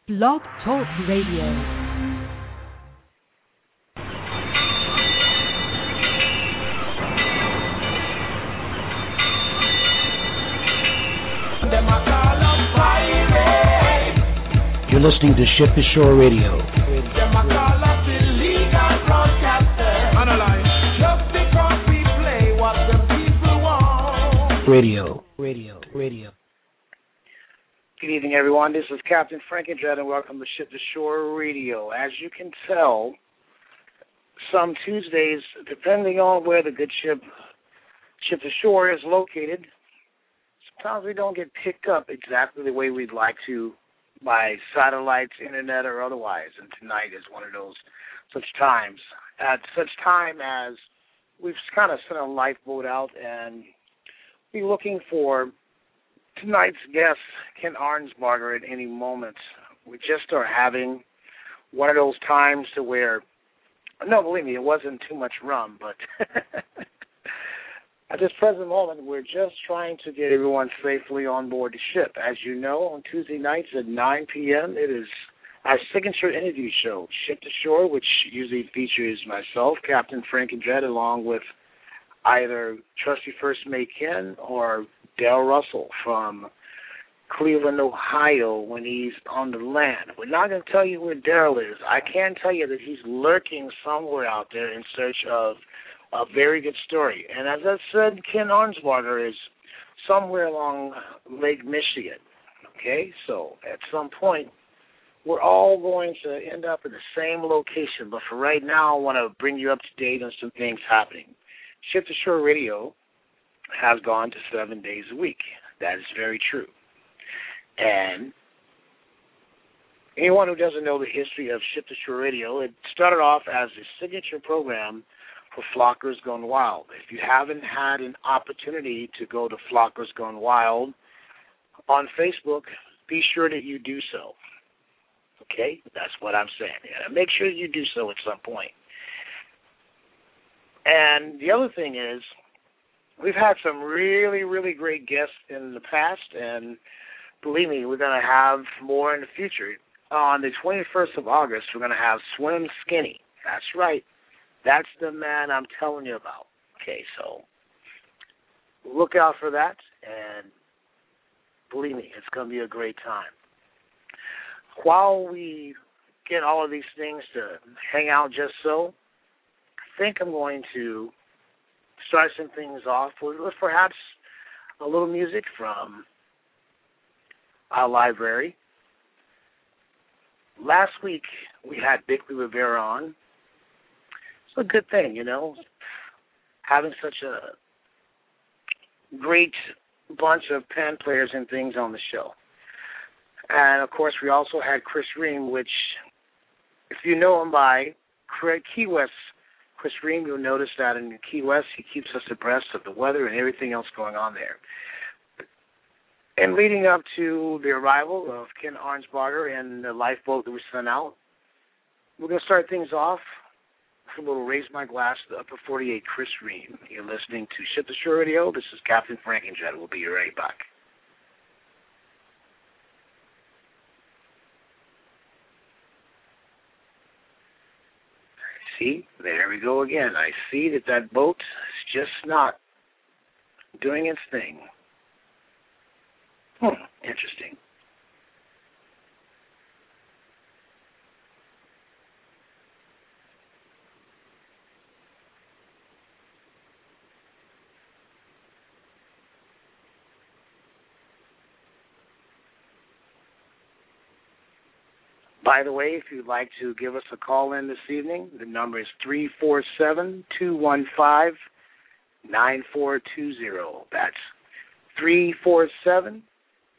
Blog Talk Radio. You're listening to Shift the Shore Radio. Radio. Good evening, everyone. This is Captain Frankenjet, and welcome to Shift the Shore Radio. As you can tell, some Tuesdays, depending on where the good ship the Shore is located, sometimes we don't get picked up exactly the way we'd like to by satellites, internet, or otherwise. And tonight is one of those such times. At such time as we've kind of sent a lifeboat out and we're looking for tonight's guest, Ken Arnsparger, at any moment. We just are having one of those times to where, no, believe me, it wasn't too much rum, but at this present moment, we're just trying to get everyone safely on board the ship. As you know, on Tuesday nights at 9 p.m., it is our signature interview show, Shift the Shore, which usually features myself, Captain Frankenjet, along with either Trusty First Mate Ken or Dale Russell from Cleveland, Ohio, when he's on the land. We're not going to tell you where Daryl is. I can tell you that he's lurking somewhere out there in search of a very good story. And as I said, Ken Arnsparger is somewhere along Lake Michigan. Okay, so at some point, we're all going to end up in the same location. But for right now, I want to bring you up to date on some things happening. Shift the Shore Radio has gone to 7 days a week. That is very true. And anyone who doesn't know the history of Shift the Shore Radio, it started off as a signature program for Flockers Gone Wild. If you haven't had an opportunity to go to Flockers Gone Wild on Facebook, be sure that you do so. Okay? That's what I'm saying. And make sure you do so at some point. And the other thing is, we've had some really, really great guests in the past, and believe me, we're going to have more in the future. On the 21st of August, we're going to have Swim Skinny. That's right. That's the man I'm telling you about. Okay, so look out for that, and believe me, it's going to be a great time. While we get all of these things to hang out just so, I think I'm going to start some things off with perhaps a little music from our library. Last week, we had Bickley Rivera on. It's a good thing, you know, having such a great bunch of pen players and things on the show. And, of course, we also had Chris Ream, which, if you know him by Key West Chris Ream, you'll notice that in Key West, he keeps us abreast of the weather and everything else going on there. And leading up to the arrival of Ken Arnsparger and the lifeboat that we sent out, we're going to start things off with a little Raise My Glass to the Upper 48 Chris Ream. You're listening to Shift the Shore Radio. This is Captain Frankenjet. We'll be right back. See, there we go again. I see that boat is just not doing its thing. Interesting. By the way, if you'd like to give us a call in this evening, the number is 347-215-9420. That's 347-215-9420.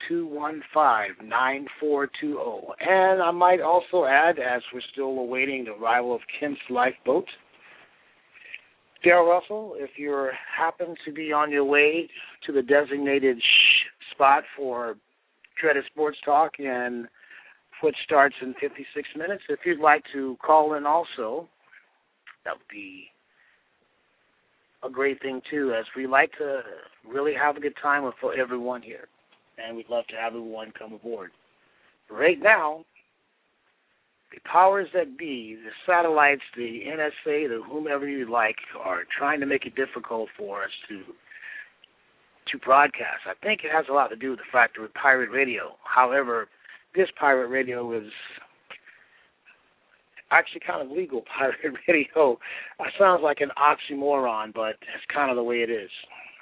And I might also add, as we're still awaiting the arrival of Ken's lifeboat, Dale Russell, if you happen to be on your way to the designated spot for Dreaded Sports Talk and Foot starts in 56 minutes. If you'd like to call in also, that would be a great thing, too, as we like to really have a good time with everyone here. And we'd love to have everyone come aboard. Right now, the powers that be, the satellites, the NSA, the whomever you like, are trying to make it difficult for us to broadcast. I think it has a lot to do with the fact that we're pirate radio. However, this pirate radio is actually kind of legal pirate radio. It sounds like an oxymoron, but it's kind of the way it is.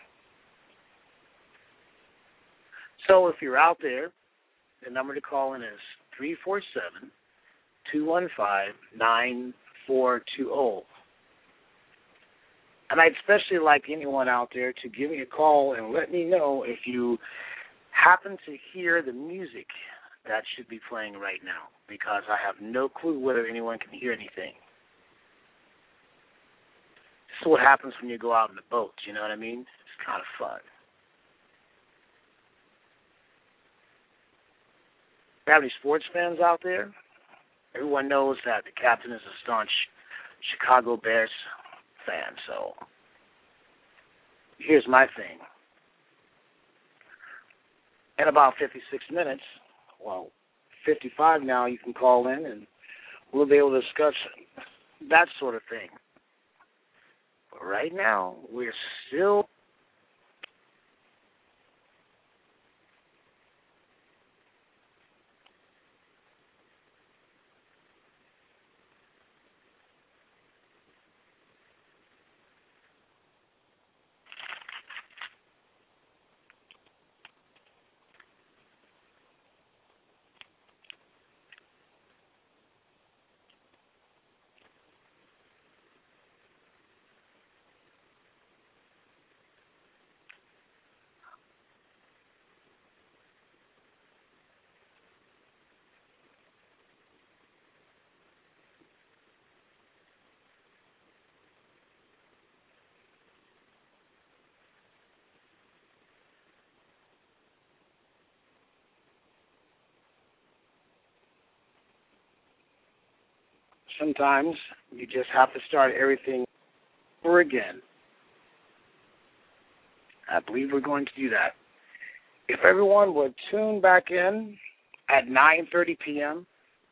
So if you're out there, the number to call in is 347-215-9420. And I'd especially like anyone out there to give me a call and let me know if you happen to hear the music that should be playing right now, because I have no clue whether anyone can hear anything. This is what happens when you go out in the boat, you know what I mean? It's kind of fun. Do you have any sports fans out there? Everyone knows that the captain is a staunch Chicago Bears fan, so here's my thing. In about 56 minutes, well, 55 now, you can call in and we'll be able to discuss that sort of thing. But right now, we're still sometimes you just have to start everything over again. I believe we're going to do that. If everyone would tune back in at 9:30 p.m.,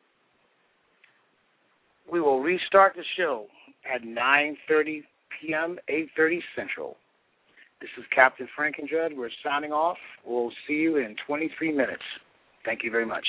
we will restart the show at 9:30 p.m., 8:30 Central. This is Captain Frankendred. We're signing off. We'll see you in 23 minutes. Thank you very much.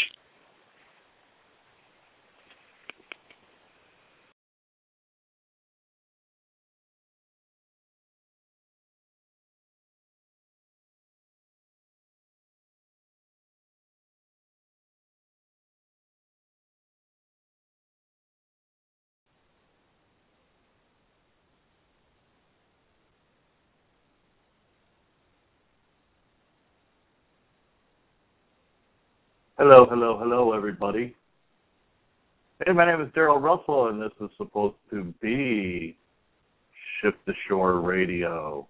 Hello, everybody. Hey, my name is Daryl Russell, and this is supposed to be Ship to Shore Radio.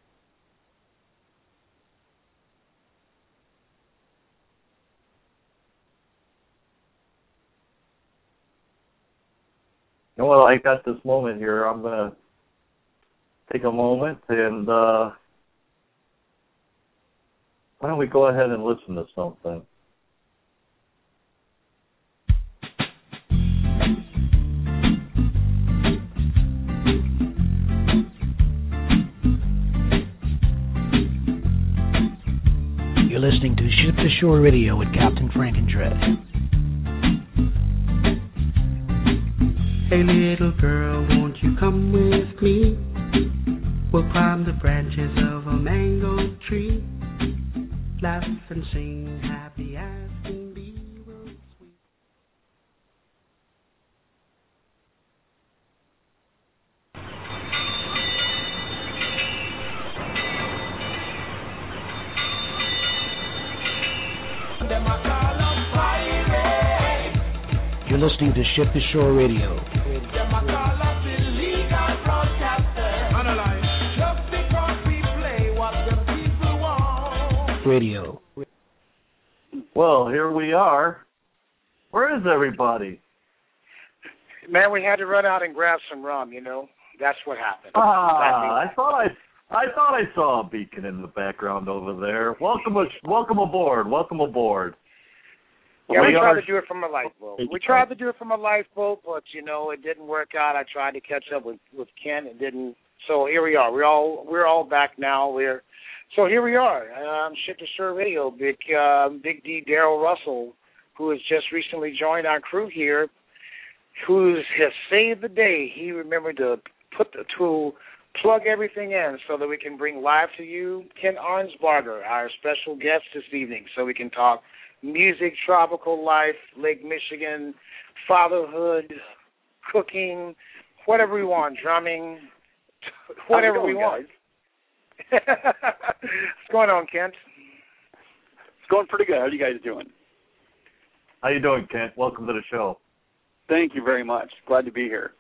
Well, I got this moment here. I'm going to take a moment, and why don't we go ahead and listen to something? You're listening to Ship to Shore Radio with Captain Frankendred. Hey little girl, won't you come with me? We'll climb the branches of a mango tree, laugh and sing, happy as can be. You're listening to Ship to Shore Radio. Radio. Well, here we are. Where is everybody? Man, we had to run out and grab some rum, you know. That's what happened. I thought I saw a beacon in the background over there. Welcome aboard. Yeah, we tried to do it from a lifeboat. We tried to do it from a lifeboat, but, it didn't work out. I tried to catch up with Ken. It didn't. So here we are. We're all back now. So here we are. Ship to Shore Radio. Big D Daryl Russell, who has just recently joined our crew here, who has saved the day. He remembered to plug everything in so that we can bring live to you Ken Arnsbarger, our special guest this evening, so we can talk music, tropical life, Lake Michigan, fatherhood, cooking, whatever we want, drumming, whatever we want. What's going on, Kent? It's going pretty good. How are you guys doing? How you doing, Kent? Welcome to the show. Thank you very much. Glad to be here.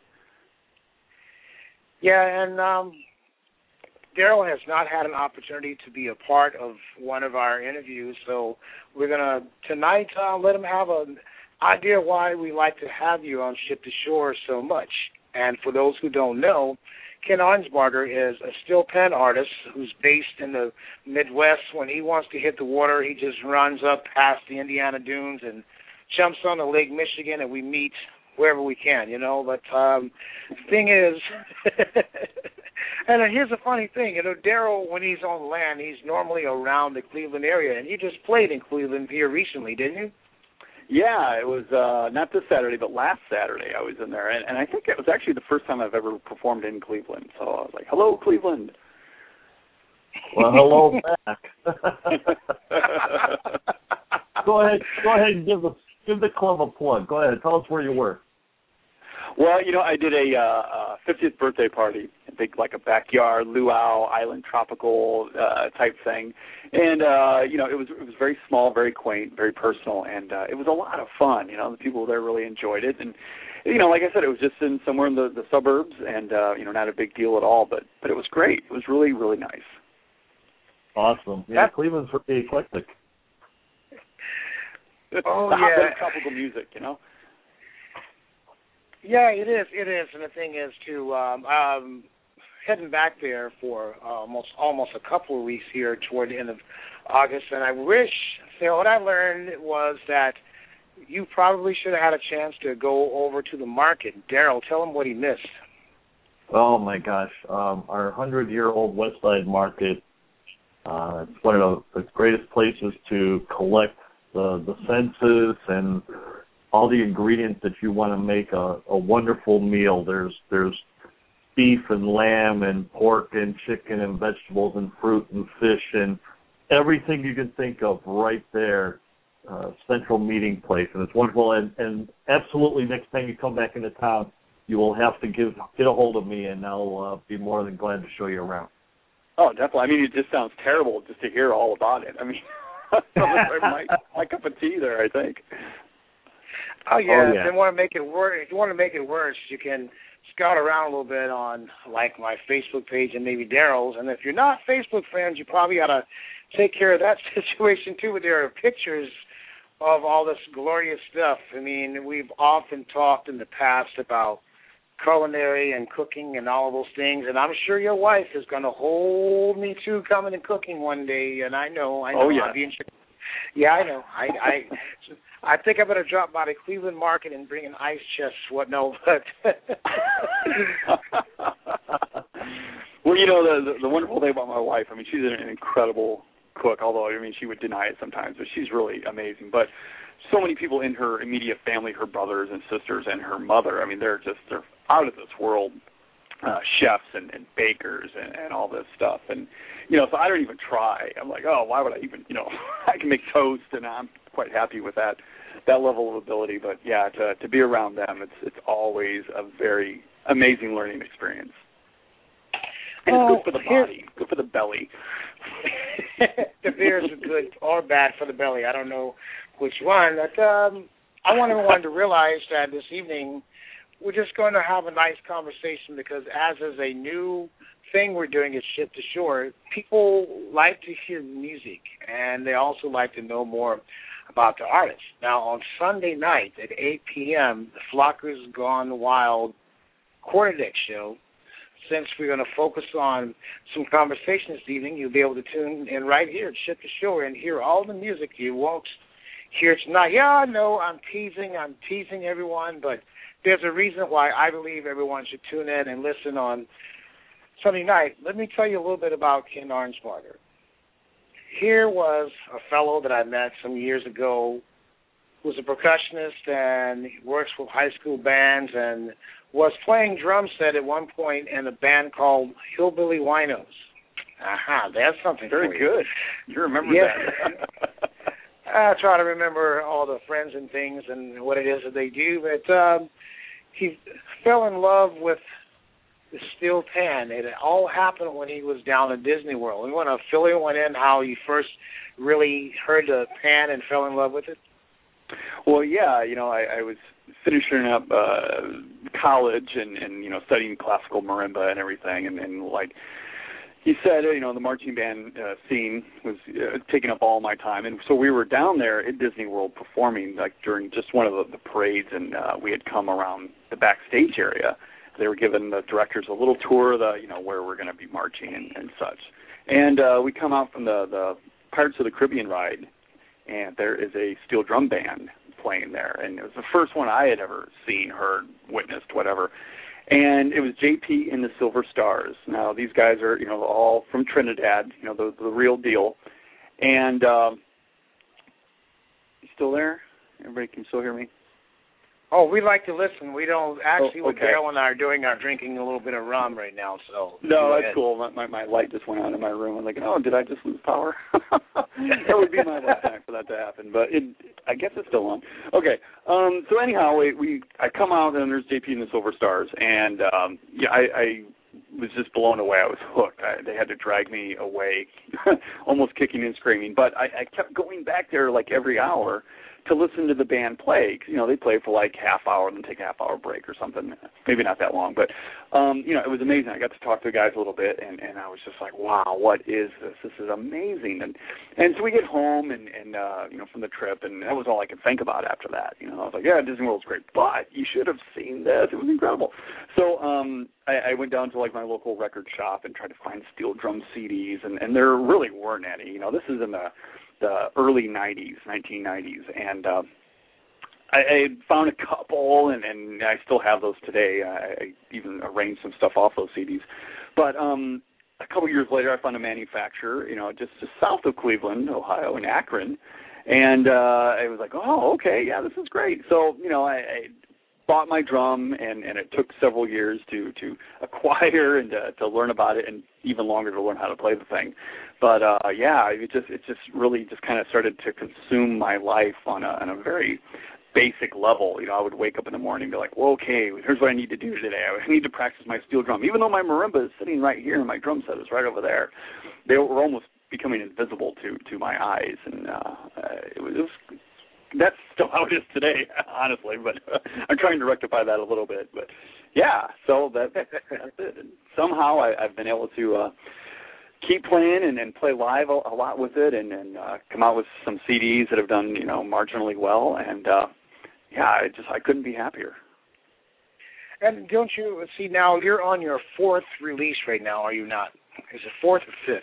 Yeah, and Daryl has not had an opportunity to be a part of one of our interviews, so we're going to tonight let him have an idea why we like to have you on Ship to Shore so much. And for those who don't know, Ken Arnsbarger is a steel pan artist who's based in the Midwest. When he wants to hit the water, he just runs up past the Indiana Dunes and jumps on the Lake Michigan, and we meet wherever we can, But the thing is, and here's a funny thing, Daryl, when he's on land, he's normally around the Cleveland area, and you just played in Cleveland here recently, didn't you? Yeah, it was not this Saturday, but last Saturday I was in there, and I think it was actually the first time I've ever performed in Cleveland. So I was like, "Hello, Cleveland." Well, hello back. Go ahead and give the club a plug. Go ahead, tell us where you were. Well, I did a 50th birthday party, like a backyard luau island tropical type thing, and it was very small, very quaint, very personal, and it was a lot of fun. The people there really enjoyed it, and like I said, it was just in somewhere in the suburbs, and not a big deal at all, but it was great. It was really, really nice. Awesome. Yeah, Cleveland's pretty eclectic. Oh yeah, tropical music, Yeah, it is, and the thing is, too, heading back there for almost a couple of weeks here toward the end of August, and I wish, what I learned was that you probably should have had a chance to go over to the market. Daryl, tell him what he missed. Oh, my gosh. Our 100-year-old Westside Market, it's one of the greatest places to collect the senses and all the ingredients that you want to make a wonderful meal. There's beef and lamb and pork and chicken and vegetables and fruit and fish and everything you can think of right there. Central meeting place, and it's wonderful. And absolutely, next time you come back into town, you will have to get a hold of me, and I'll be more than glad to show you around. Oh, definitely. I mean, it just sounds terrible just to hear all about it. I mean, my cup of tea there, I think. Oh yeah. If you want to make it worse, you can scout around a little bit on like my Facebook page and maybe Daryl's. And if you're not Facebook friends, you probably ought to take care of that situation too. Where there are pictures of all this glorious stuff. I mean, we've often talked in the past about culinary and cooking and all of those things, and I'm sure your wife is going to hold me to coming and cooking one day. And I know. Oh yeah. Yeah, I know. I think I better drop by the Cleveland Market and bring an ice chest. But well, the wonderful thing about my wife, I mean, she's an incredible cook. Although I mean, she would deny it sometimes, but she's really amazing. But so many people in her immediate family, her brothers and sisters, and her mother. I mean, they're out of this world. Chefs and bakers and all this stuff. And, so I don't even try. I'm like, oh, why would I even, I can make toast, and I'm quite happy with that level of ability. But, yeah, to be around them, it's always a very amazing learning experience. And it's good for the body, good for the belly. The beers are good or bad for the belly. I don't know which one. But I want everyone to realize that this evening we're just going to have a nice conversation because as is a new thing we're doing at Ship to Shore, people like to hear music, and they also like to know more about the artists. Now, on Sunday night at 8 p.m., the Flockers Gone Wild Quarterdeck show, since we're going to focus on some conversation this evening, you'll be able to tune in right here at Ship to Shore and hear all the music you won't here tonight. Yeah, I know I'm teasing everyone, but there's a reason why I believe everyone should tune in and listen on Sunday night. Let me tell you a little bit about Ken Arnsparger. Here was a fellow that I met some years ago who's a percussionist and he works with high school bands and was playing drum set at one point in a band called Hillbilly Winos. Aha, that's something very for you. good. You remember that. I try to remember all the friends and things and what it is that they do, but he fell in love with the steel pan. It all happened when he was down at Disney World. We want to fill everyone in how you first really heard the pan and fell in love with it. Well, yeah, I was finishing up college and studying classical marimba and everything, and like he said, the marching band scene was taking up all my time, and so we were down there at Disney World performing like during just one of the parades, and we had come around the backstage area. They were giving the directors a little tour of where we're going to be marching and such, and we come out from the Pirates of the Caribbean ride. And there is a steel drum band playing there. And it was the first one I had ever seen, heard, witnessed, whatever. And it was JP and the Silver Stars. Now, these guys are, all from Trinidad, the real deal. And you still there? Everybody can still hear me? Oh, we like to listen. We don't actually. Okay. Daryl and I are doing our drinking a little bit of rum right now. So no, that's cool. My light just went on in my room. I'm like, oh, did I just lose power? That would be my lifetime for that to happen. But I guess it's still on. Okay. So anyhow, I come out and there's JP and the Silver Stars, and I was just blown away. I was hooked. They had to drag me away, almost kicking and screaming. But I kept going back there like every hour to listen to the band play. They play for like half hour and then take a half hour break or something. Maybe not that long, but it was amazing. I got to talk to the guys a little bit, and I was just like, wow, what is this? This is amazing. And so we get home and from the trip, and that was all I could think about after that. I was like, yeah, Disney World's great, but you should have seen this. It was incredible. So I went down to like my local record shop and tried to find steel drum CDs, and there really weren't any. This is in the early 1990s, and I found a couple, and I still have those today. I even arranged some stuff off those CDs. But a couple years later, I found a manufacturer, just south of Cleveland, Ohio, in Akron, and I was like, oh, okay, yeah, this is great. So, I bought my drum, and it took several years to acquire and to learn about it, and even longer to learn how to play the thing. But it just really just kind of started to consume my life on a very basic level. I would wake up in the morning and be like, well, okay, here's what I need to do today. I need to practice my steel drum. Even though my marimba is sitting right here and my drum set is right over there, they were almost becoming invisible to my eyes, and it was that's still how it is today, honestly, but I'm trying to rectify that a little bit. But, yeah, so that's it. And somehow I've been able to keep playing and play live a lot with it, and come out with some CDs that have done, marginally well. And, I couldn't be happier. And don't you see, now you're on your fourth release right now, are you not? Is it fourth or fifth?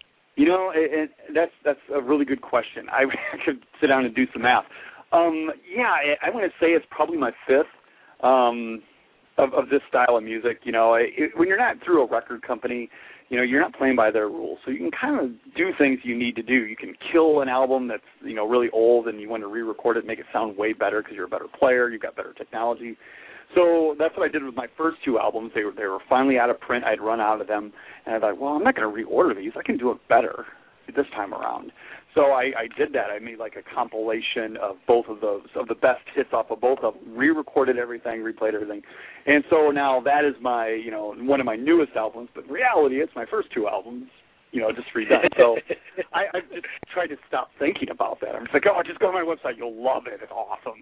That's a really good question. I could sit down and do some math. I want to say it's probably my fifth of this style of music. When you're not through a record company, you're not playing by their rules. So you can kind of do things you need to do. You can kill an album that's, really old and you want to re-record it, make it sound way better because you're a better player, you've got better technology. So that's what I did with my first two albums. They were finally out of print. I'd run out of them, and I thought, well, I'm not going to reorder these. I can do it better this time around. So I did that. I made like a compilation of both of those, of the best hits off of both of them, re-recorded everything, replayed everything. And so now that is my, one of my newest albums, but in reality it's my first two albums, just redone. So I just tried to stop thinking about that. I'm just like, just go to my website. You'll love it. It's awesome,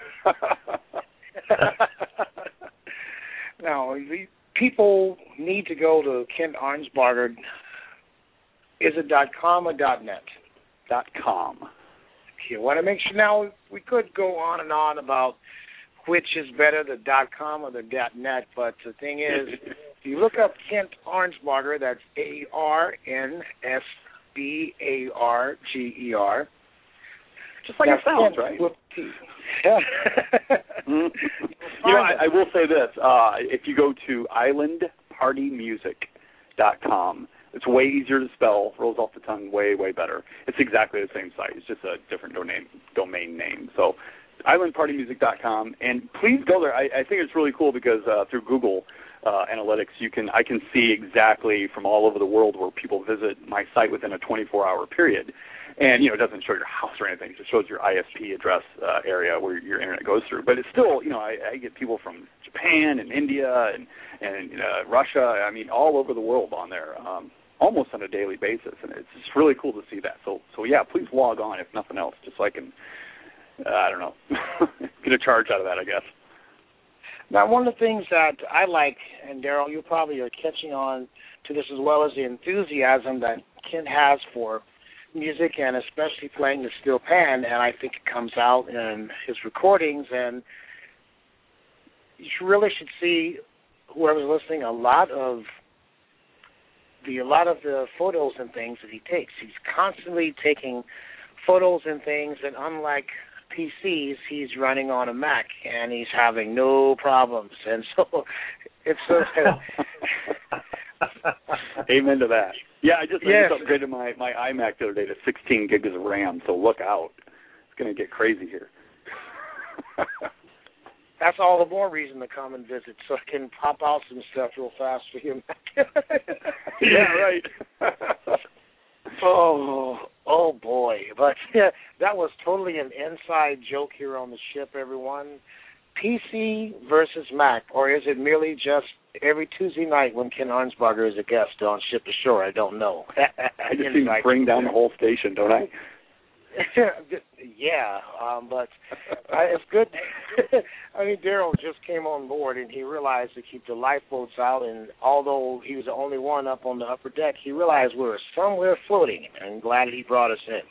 Now, people need to go to Ken Arnsparger. Is it .com or .net? .com. Okay, I want to make sure. Now, we could go on and on about which is better, the .com or the .net, but the thing is, if you look up Kent Arnsparger, that's ARNSBARGER, Just like it sounds, right? I will say this. If you go to islandpartymusic.com, it's way easier to spell, rolls off the tongue way, way better. It's exactly the same site. It's just a different domain name. So islandpartymusic.com, and please go there. I think it's really cool because through Google Analytics, I can see exactly from all over the world where people visit my site within a 24-hour period. And, it doesn't show your house or anything. It just shows your ISP address area where your internet goes through. But it's still, I get people from Japan and India and Russia, all over the world on there, almost on a daily basis. And it's just really cool to see that. So yeah, please log on, if nothing else, just so I can, I don't know, get a charge out of that, I guess. Now, one of the things that I like, and Daryl, you probably are catching on to this as well, as the enthusiasm that Kent has for music and especially playing the steel pan, and I think it comes out in his recordings, and you really should see, whoever's listening, a lot of the photos and things that he takes. He's constantly taking photos and things, and unlike PCs, he's running on a Mac, and he's having no problems. And so it's amen to that. Yeah, I just upgraded my iMac the other day to 16 gigs of RAM, so look out. It's going to get crazy here. That's all the more reason to come and visit, so I can pop out some stuff real fast for you. Yeah, right. Oh boy. But yeah, that was totally an inside joke here on the ship, everyone. PC versus Mac, or is it merely just every Tuesday night when Ken Arnsberger is a guest on Ship to Shore? I don't know. I just seem to bring down the whole station, don't I? Yeah, but it's good. Daryl just came on board, and he realized to keep the lifeboats out, and although he was the only one up on the upper deck, he realized we were somewhere floating, and I'm glad he brought us in.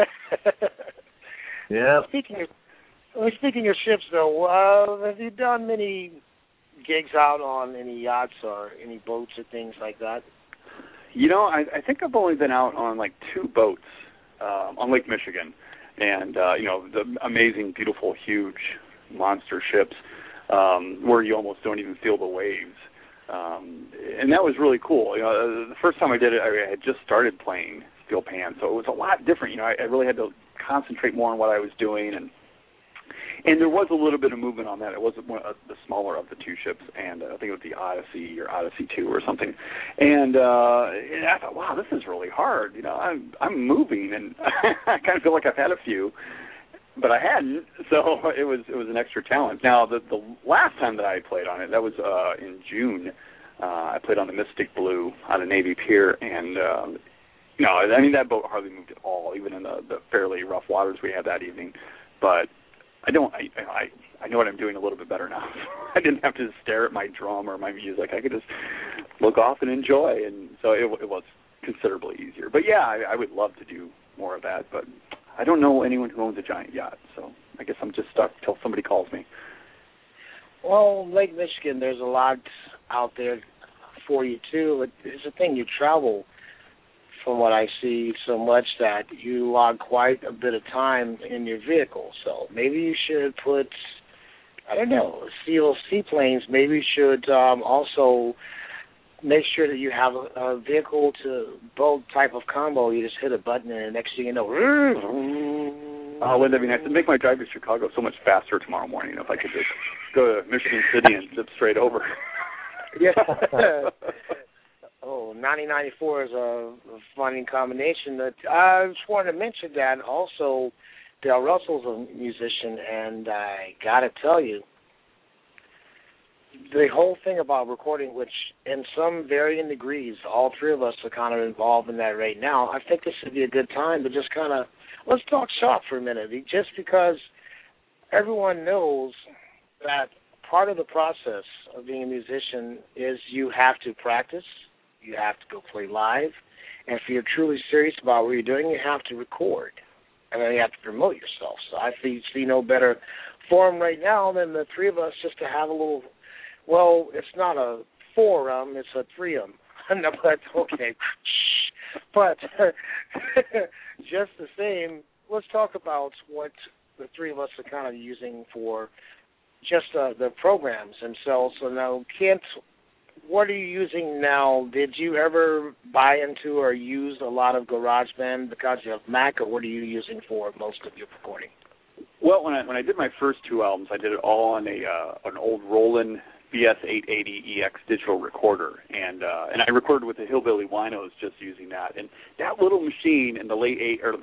Yeah. Speaking of ships, though, have you done many gigs out on any yachts or any boats or things like that? I think I've only been out on like 2 boats on Lake Michigan, and the amazing, beautiful, huge monster ships where you almost don't even feel the waves, and that was really cool. The first time I did it, I had just started playing steel pan, so it was a lot different. I really had to concentrate more on what I was doing, and there was a little bit of movement on that. It wasn't the smaller of the 2 ships, and I think it was the Odyssey or Odyssey 2 or something. And I thought, wow, this is really hard. I'm moving, and I kind of feel like I've had a few, but I hadn't. So it was an extra challenge. Now, the last time that I played on it, that was in June. I played on the Mystic Blue on a Navy pier, and that boat hardly moved at all, even in the fairly rough waters we had that evening. But I know what I'm doing a little bit better now. I didn't have to stare at my drum or my music. I could just look off and enjoy, and so it was considerably easier. But yeah, I would love to do more of that, but I don't know anyone who owns a giant yacht, so I guess I'm just stuck till somebody calls me. Well, Lake Michigan, there's a lot out there for you too. It's a thing, you travel, from what I see, so much that you log quite a bit of time in your vehicle. So maybe you should put, SEAL seaplanes. Maybe you should also make sure that you have a vehicle to boat type of combo. You just hit a button, and the next thing you know, oh, wouldn't that be nice? It'd make my drive to Chicago so much faster tomorrow morning if I could just go to Michigan City and zip straight over. Yeah. 9094 is a funny combination. I just wanted to mention that also Dale Russell's a musician, and I got to tell you, the whole thing about recording, which in some varying degrees, all 3 of us are kind of involved in that right now, I think this would be a good time to just kind of, let's talk shop for a minute, just because everyone knows that part of the process of being a musician is you have to practice. You have to go play live. And if you're truly serious about what you're doing, you have to record. And then you have to promote yourself. So I see no better forum right now than the 3 of us just to have a little, well, it's not a 4-um, it's a 3-um. But, okay. But just the same, let's talk about what the three of us are kind of using for just the programs themselves. So now, Kent, what are you using now? Did you ever buy into or use a lot of GarageBand because you have Mac, or what are you using for most of your recording? Well, when I did my first two albums, I did it all on an old Roland VS880EX digital recorder, and I recorded with the Hillbilly Winos just using that. And that little machine in the late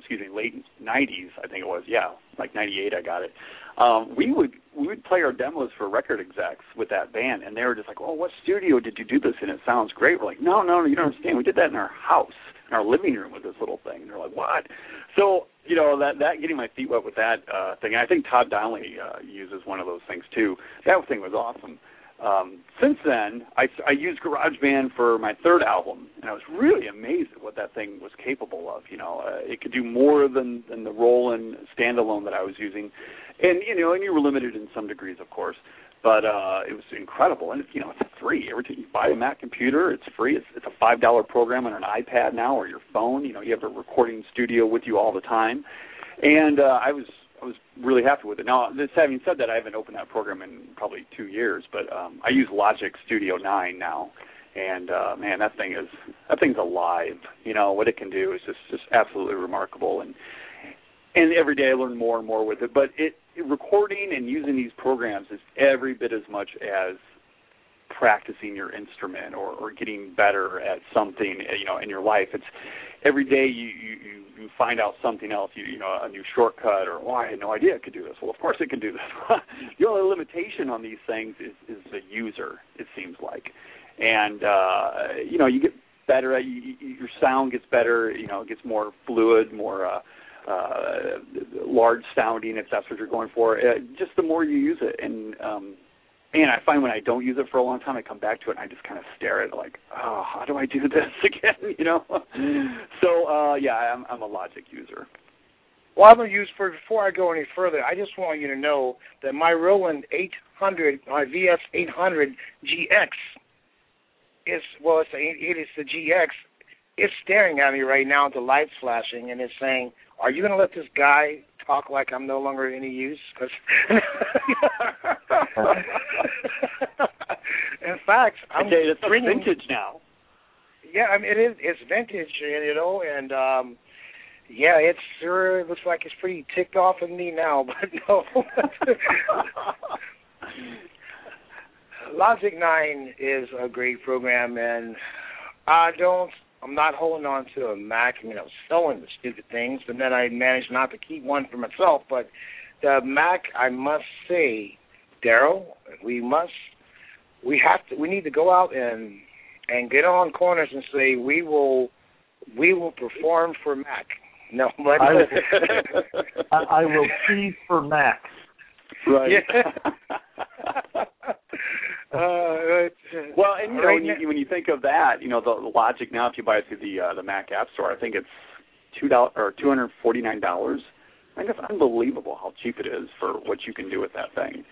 90s, I think it was, like 98, I got it. We would play our demos for record execs with that band, and they were just like, "Oh, what studio did you do this in? It sounds great." We're like, "No, you don't understand. We did that in our house, in our living room with this little thing." And they're like, "What?" So, that getting my feet wet with that thing, and I think Todd Donnelly uses one of those things too. That thing was awesome. Since then, I used GarageBand for my third album, and I was really amazed at what that thing was capable of. It could do more than the Roland standalone that I was using, and you were limited in some degrees, of course, but it was incredible. And it's free. Every time you buy a Mac computer, it's free. It's a $5 program on an iPad now or your phone. You have a recording studio with you all the time, and I was really happy with it. Now, having said that, I haven't opened that program in probably 2 years, but I use Logic Studio 9 now, and man, that thing's alive. What it can do is just absolutely remarkable, and every day I learn more and more with it. But recording and using these programs is every bit as much as practicing your instrument or getting better at something, in your life. It's every day you find out something else, a new shortcut, or, I had no idea it could do this. Well, of course it can do this. The only limitation on these things is the user, it seems like. And, you get better at your sound gets better, it gets more fluid, more large sounding, if that's what you're going for, just the more you use it. And I find when I don't use it for a long time, I come back to it and I just kind of stare at it like, oh, how do I do this again? So I'm a Logic user. Well, I'm going to use, before I go any further, I just want you to know that my Roland 800, my VS800 GX is the GX. It's staring at me right now with the lights flashing, and it's saying, "Are you going to let this guy talk like I'm no longer any use?" Cause in fact, it's vintage now. Yeah, I mean it's vintage, and it sure looks like it's pretty ticked off at me now, but no. Logic 9 is a great program, and I'm not holding on to a Mac. I was selling the stupid things, but then I managed not to keep one for myself. But the Mac, I must say, Daryl, we need to go out and get on corners and say we will perform for Mac. No, but I will plead for Mac. Right. Yeah. Well, and when you think of that, the Logic now, if you buy it through the Mac App Store, I think it's $249. I think it's unbelievable how cheap it is for what you can do with that thing.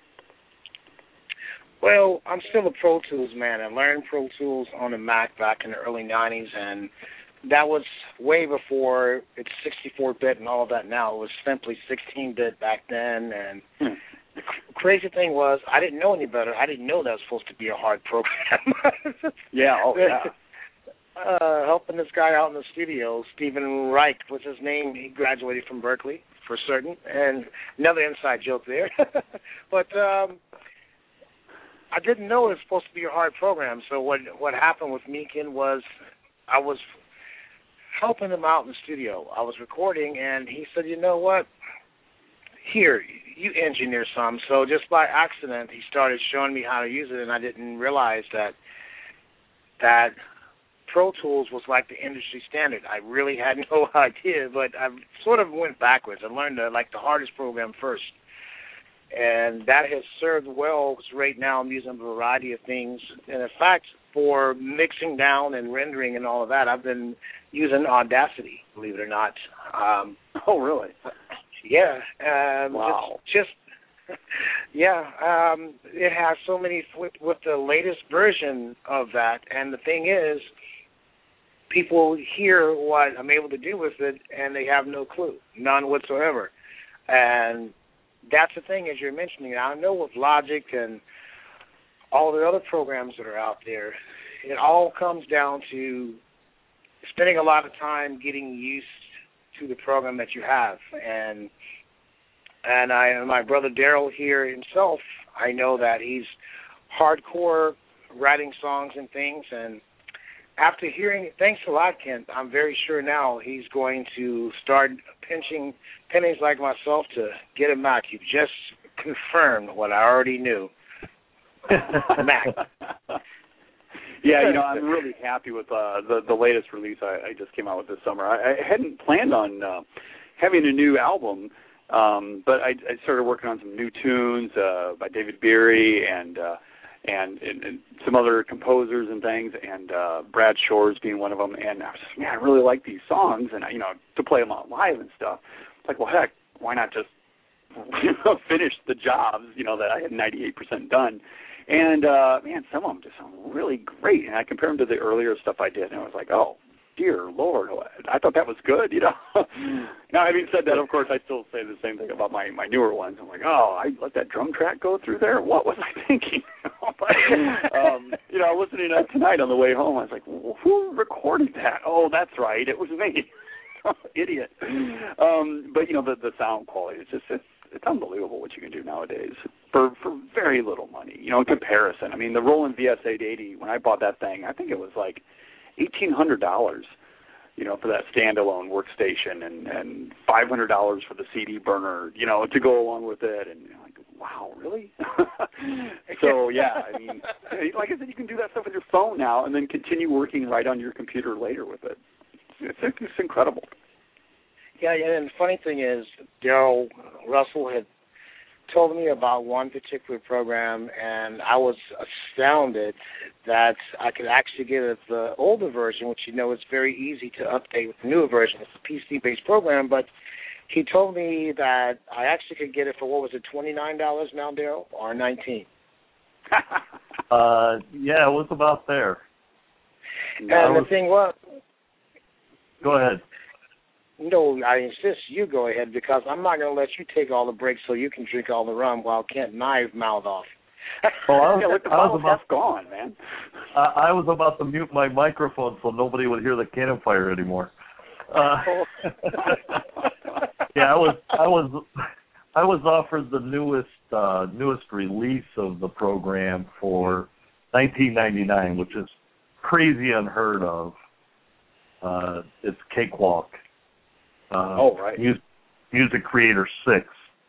Well, I'm still a Pro Tools man. I learned Pro Tools on the Mac back in the early 90s, and that was way before it's 64-bit and all of that now. It was simply 16-bit back then, and the crazy thing was I didn't know any better. I didn't know that was supposed to be a hard program. Yeah, helping this guy out in the studio, Stephen Reich was his name. He graduated from Berkeley, for certain, and another inside joke there. But I didn't know it was supposed to be a hard program. So what happened with Meekin was I was helping him out in the studio. I was recording, and he said, "You know what? Here, you engineer some." So just by accident, he started showing me how to use it, and I didn't realize that Pro Tools was like the industry standard. I really had no idea, but I sort of went backwards. I learned the hardest program first, and that has served well. Because right now I'm using a variety of things, and in fact, for mixing down and rendering and all of that, I've been using Audacity, believe it or not. Oh, really? Yeah. Wow. It has so many with the latest version of that, and the thing is, people hear what I'm able to do with it, and they have no clue, none whatsoever. And that's the thing, as you're mentioning. I know with Logic and all the other programs that are out there, it all comes down to spending a lot of time getting used to the program that you have. And my brother Daryl here himself, I know that he's hardcore writing songs and things, and after hearing it, thanks a lot, Kent, I'm very sure now he's going to start pinching pennies like myself to get him out. You just confirmed what I already knew. Mac. Yeah, I'm really happy with the latest release I just came out with this summer. I hadn't planned on having a new album, but I started working on some new tunes by David Beery and some other composers and things, and Brad Shores being one of them. And I was just, I really like these songs, and to play them out live and stuff. It's like, well, heck, why not just finish the jobs, that I had 98% done. And man, some of them just sound really great. And I compare them to the earlier stuff I did, and I was like, oh, dear Lord, I thought that was good, Now, having said that, of course, I still say the same thing about my newer ones. I'm like, oh, I let that drum track go through there? What was I thinking? But, listening to that tonight on the way home, I was like, well, who recorded that? Oh, that's right, it was me. Idiot. But, the sound quality, it's unbelievable what you can do nowadays for very little money, in comparison. I mean, the Roland VS880, when I bought that thing, I think it was like $1,800, for that standalone workstation, and $500 for the CD burner, to go along with it. And you're like, wow, really? So, yeah, I mean, like I said, you can do that stuff with your phone now and then continue working right on your computer later with it. It's incredible. Yeah, and the funny thing is, Daryl Russell had told me about one particular program, and I was astounded that I could actually get it the older version, which it's very easy to update with the newer version. It's a PC-based program, but he told me that I actually could get it for, what was it, $29 now, Daryl, or $19? Yeah, it was about there. And the thing was... Go ahead. No, I insist you go ahead, because I'm not going to let you take all the breaks so you can drink all the rum while Kent and I mouth off. Well, I was about gone, man. I was about to mute my microphone so nobody would hear the cannon fire anymore. Yeah, I was offered the newest release of the program for $19.99, which is crazy unheard of. It's Cakewalk. Right. Music Creator 6.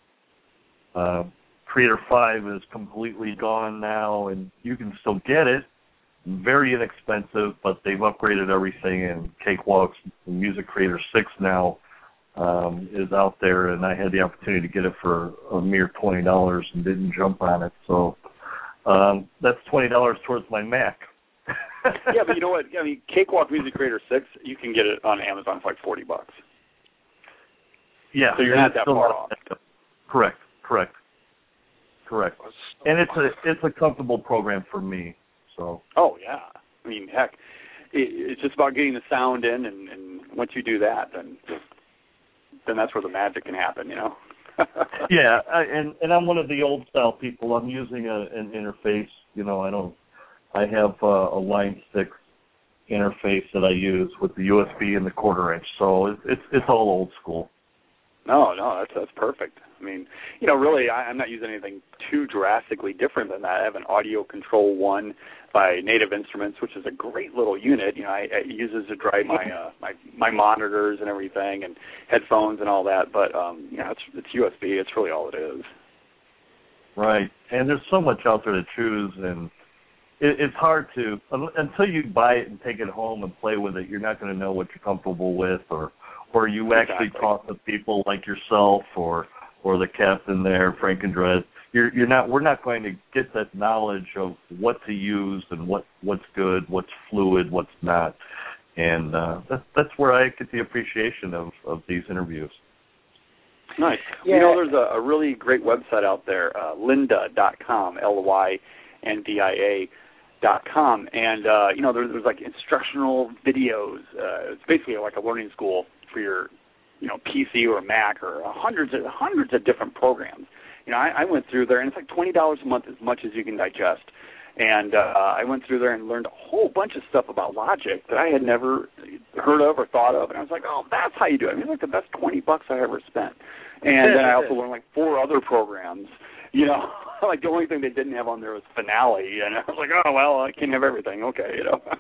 Creator 5 is completely gone now, and you can still get it. Very inexpensive, but they've upgraded everything, and Cakewalk's Music Creator 6 now is out there, and I had the opportunity to get it for a mere $20 and didn't jump on it. So that's $20 towards my Mac. Yeah, but you know what? I mean, Cakewalk Music Creator 6, you can get it on Amazon for like $40. Yeah, so you're not that far off. Correct. And it's a comfortable program for me. So. Oh yeah, I mean, heck, it's just about getting the sound in, and once you do that, then that's where the magic can happen, Yeah, and I'm one of the old style people. I'm using an interface. I have a Line 6 interface that I use with the USB and the 1/4 inch. So it's all old school. No, that's perfect. I mean, really, I'm not using anything too drastically different than that. I have an Audio Control 1 by Native Instruments, which is a great little unit. It uses to drive my monitors and everything, and headphones and all that. But it's USB. It's really all it is. Right, and there's so much out there to choose, and it's hard to until you buy it and take it home and play with it. You're not going to know what you're comfortable with, or you actually talk to people like yourself or the captain there, Frank and Dredd. We're not going to get that knowledge of what to use and what's good, what's fluid, what's not. And that's where I get the appreciation of these interviews. Nice. Yeah. There's a really great website out there, lynda.com, LYNDIA.com, logic.com, and there's like instructional videos. It's basically like a learning school for your PC or Mac, or hundreds of different programs. I went through there, and it's like $20 a month, as much as you can digest. And I went through there and learned a whole bunch of stuff about Logic that I had never heard of or thought of. And I was like, oh, that's how you do it. I mean, it's like the best $20 I ever spent. And then I also learned like 4 other programs. Like the only thing they didn't have on there was Finale. And I was like, oh, well, I can't have everything. Okay,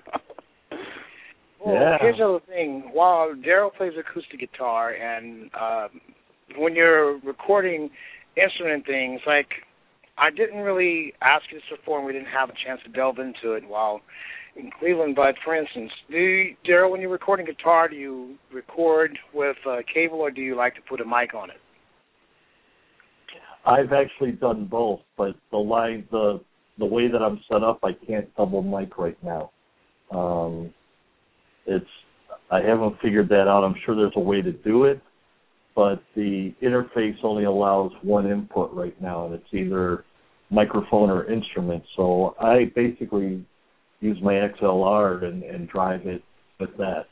Well, here's the other thing. While Daryl plays acoustic guitar, and when you're recording instrument things, like, I didn't really ask you this before, and we didn't have a chance to delve into it while in Cleveland, but for instance, Daryl, when you're recording guitar, do you record with a cable, or do you like to put a mic on it? I've actually done both, but the way that I'm set up, I can't double mic right now. I haven't figured that out. I'm sure there's a way to do it, but the interface only allows one input right now, and it's either microphone or instrument. So I basically use my XLR and drive it with that.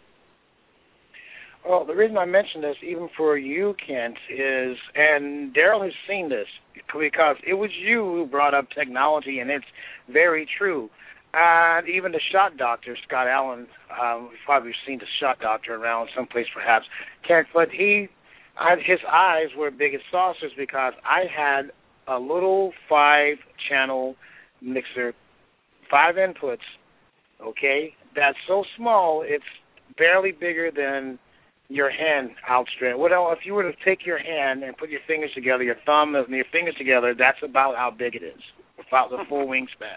Well, the reason I mention this, even for you, Kent, is, and Daryl has seen this, because it was you who brought up technology, and it's very true. And even the shot doctor, Scott Allen, you've probably seen the shot doctor around someplace perhaps, Kent, but his eyes were big as saucers, because I had a little 5-channel mixer, 5 inputs, okay, that's so small it's barely bigger than your hand outstretched. Well, if you were to take your hand and put your fingers together, your thumb and your fingers together, that's about how big it is, about the full wingspan.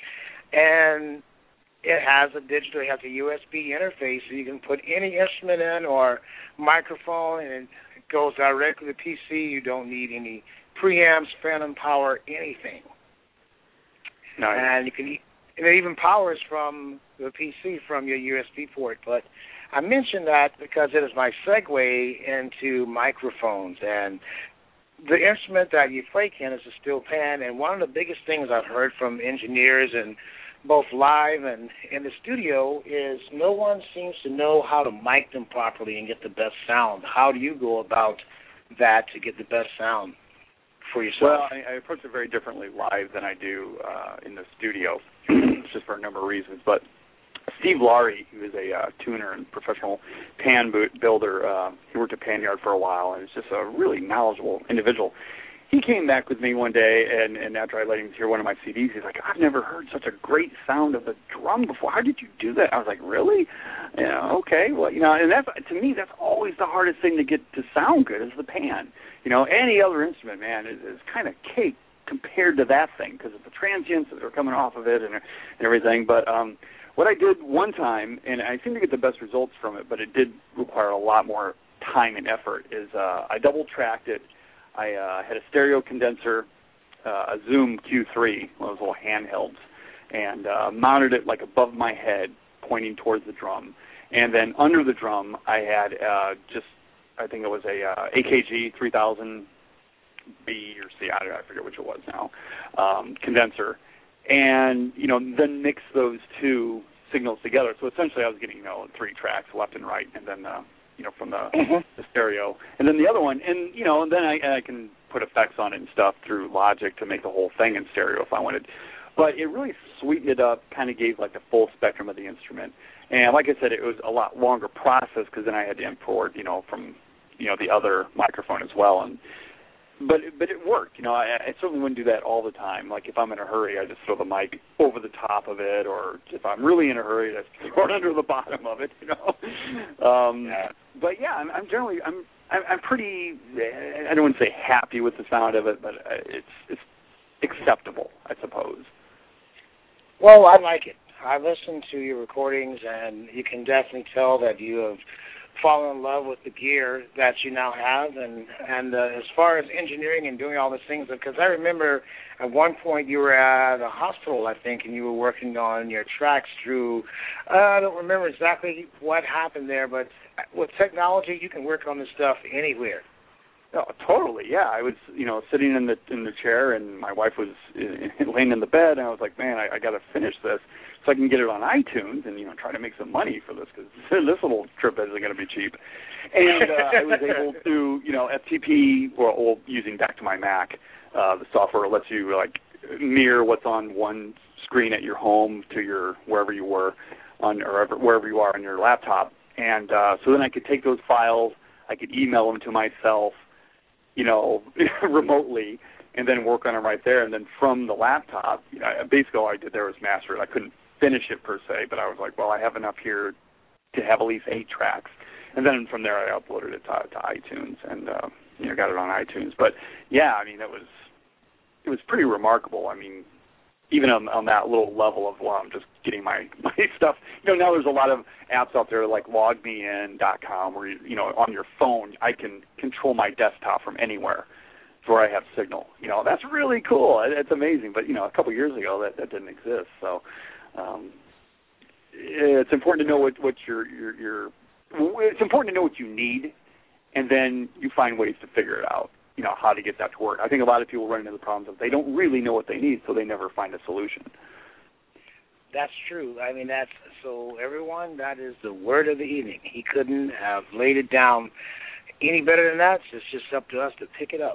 And it has a USB interface, so you can put any instrument in or microphone, and it goes directly to the PC. You don't need any preamps, phantom power, anything. Nice. And it even powers from the PC from your USB port. But I mention that because it is my segue into microphones. And the instrument that you play, Ken, is a steel pan, and one of the biggest things I've heard from engineers, and both live and in the studio, is no one seems to know how to mic them properly and get the best sound. How do you go about that to get the best sound for yourself? Well, I approach it very differently live than I do in the studio, just for a number of reasons. But Steve Laurie, who is a tuner and professional pan builder, he worked at Pan Yard for a while, and is just a really knowledgeable individual. He came back with me one day, and after I let him hear one of my CDs, he's like, I've never heard such a great sound of a drum before. How did you do that? I was like, really? Okay. Well, and that's, to me, that's always the hardest thing to get to sound good is the pan. Any other instrument, man, is kind of cake compared to that thing, because of the transients that are coming off of it and everything. But what I did one time, and I seem to get the best results from it, but it did require a lot more time and effort, is I double-tracked it. I had a stereo condenser, a Zoom Q3, one of those little handhelds, and mounted it like above my head, pointing towards the drum. And then under the drum, I had I think it was a AKG 3000B or C, I forget which it was now, condenser. And, then mix those two signals together. So essentially I was getting, 3 tracks, left and right, and then from the stereo. And then the other one, and, then I can put effects on it and stuff through Logic to make the whole thing in stereo if I wanted. But it really sweetened it up, kind of gave like the full spectrum of the instrument. And like I said, it was a lot longer process because then I had to import, from, the other microphone as well. But it worked. I certainly wouldn't do that all the time. Like if I'm in a hurry, I just throw the mic over the top of it, or if I'm really in a hurry, I just throw it under the bottom of it. But yeah, I'm generally pretty. I don't want to say happy with the sound of it, but it's acceptable, I suppose. Well, I like it. I listened to your recordings, and you can definitely tell that you have fallen in love with the gear that you now have, and as far as engineering and doing all these things, because I remember at one point you were at a hospital, I think, and you were working on your tracks through, I don't remember exactly what happened there, but with technology you can work on this stuff anywhere. Oh, totally. Yeah, I was, sitting in the chair, and my wife was laying in the bed, and I was like, man, I got to finish this so I can get it on iTunes and try to make some money for this, because this little trip isn't going to be cheap. And I was able to, FTP, or using back to my Mac, the software lets you like mirror what's on one screen at your home to your wherever you were on, or wherever you are on your laptop, and so then I could take those files, I could email them to myself, remotely, and then work on it right there. And then from the laptop, basically all I did there was master it. I couldn't finish it per se, but I was like, well, I have enough here to have at least 8 tracks. And then from there I uploaded it to iTunes and, got it on iTunes. But, yeah, I mean, it was pretty remarkable. I mean, even on that little level of, well, I'm just getting my stuff. Now there's a lot of apps out there like logmein.com where, on your phone, I can control my desktop from anywhere where I have signal. That's really cool. It's amazing. But, a couple of years ago, that didn't exist. So it's important to know what it's important to know what you need, and then you find ways to figure it out. How to get that to work. I think a lot of people run into the problems of they don't really know what they need, so they never find a solution. That's true. I mean, so everyone, that is the word of the evening. He couldn't have laid it down any better than that. So it's just up to us to pick it up.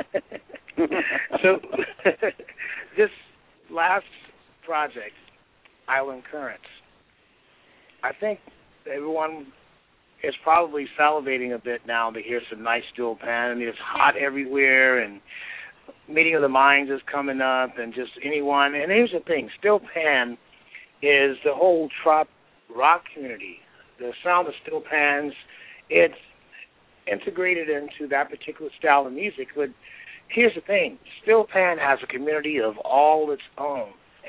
So this last project, Island Currents, I think everyone is probably salivating a bit now to hear some nice steel pan. I mean, it's hot everywhere, and Meeting of the Minds is coming up, and just anyone. And here's the thing, steel pan is the whole trop rock community. The sound of steel pans, it's integrated into that particular style of music. But here's the thing, steel pan has a community of all its own,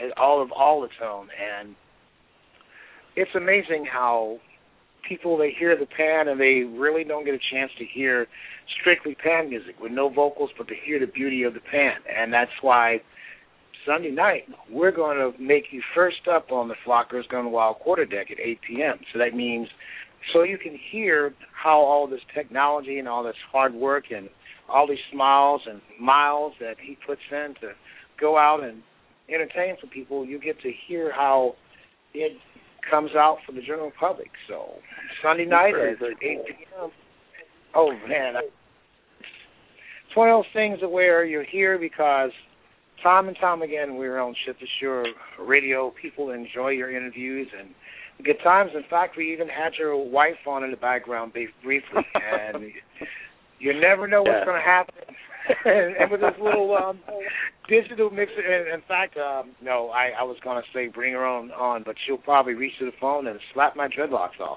and it's amazing how people, they hear the pan and they really don't get a chance to hear strictly pan music with no vocals, but to hear the beauty of the pan. And that's why Sunday night we're going to make you first up on the Flockers Gone Wild Quarterdeck at 8 p.m. So that means so you can hear how all this technology and all this hard work and all these smiles and miles that he puts in to go out and entertain for people, you get to hear how it comes out for the general public. So Sunday night at 8 p.m. Oh, man. It's one of those things where you're here because time and time again we're on Ship to Shore Radio. People enjoy your interviews and good times. In fact, we even had your wife on in the background briefly, and you never know what's going to happen. And with this little digital mixer, and in fact, no, I was going to say bring her on, but she'll probably reach to the phone and slap my dreadlocks off.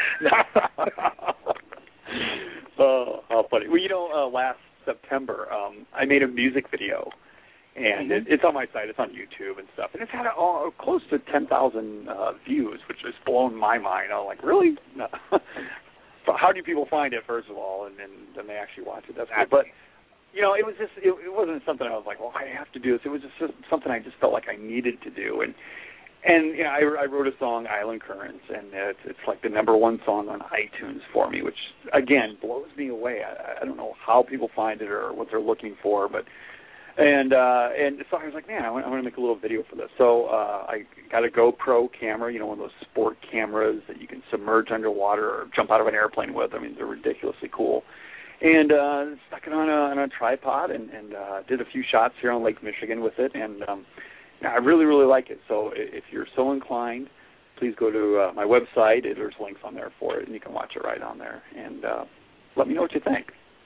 Oh, how funny. Well, last September, I made a music video, and it's on my site. It's on YouTube and stuff, and it's had close to 10,000 views, which has blown my mind. I'm like, really? No. How do people find it, first of all, and then they actually watch it? That's cool. But it was just it wasn't something I was like, well, I have to do this. It was just something I just felt like I needed to do, and I wrote a song, Island Currents, and it's like the #1 song on iTunes for me, which again blows me away. I don't know how people find it or what they're looking for, but and so I was like, man, I want to make a little video for this. So I got a GoPro camera, one of those sport cameras that you can submerge underwater or jump out of an airplane with. I mean, they're ridiculously cool. And stuck it on a tripod and did a few shots here on Lake Michigan with it, and I really, really like it. So if you're so inclined, please go to my website. There's links on there for it, and you can watch it right on there. And let me know what you think.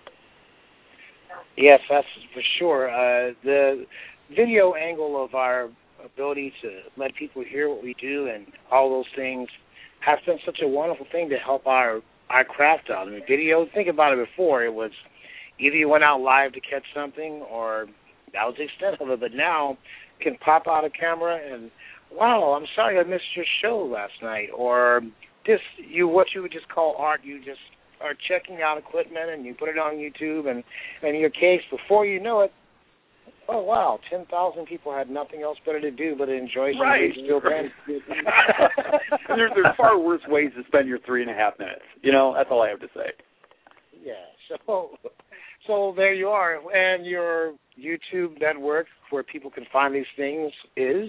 Yes, that's for sure. The video angle of our ability to let people hear what we do and all those things has been such a wonderful thing to help our craft out. I mean, video, think about it before. It was either you went out live to catch something or that was the extent of it. But now you can pop out a camera and, wow, I'm sorry I missed your show last night. Or what you would just call art, you just are checking out equipment and you put it on YouTube. And in your case, before you know it, oh, wow, 10,000 people had nothing else better to do but enjoy some steel pan. There's far worse ways to spend your 3.5 minutes. That's all I have to say. Yeah. So there you are. And your YouTube network where people can find these things is?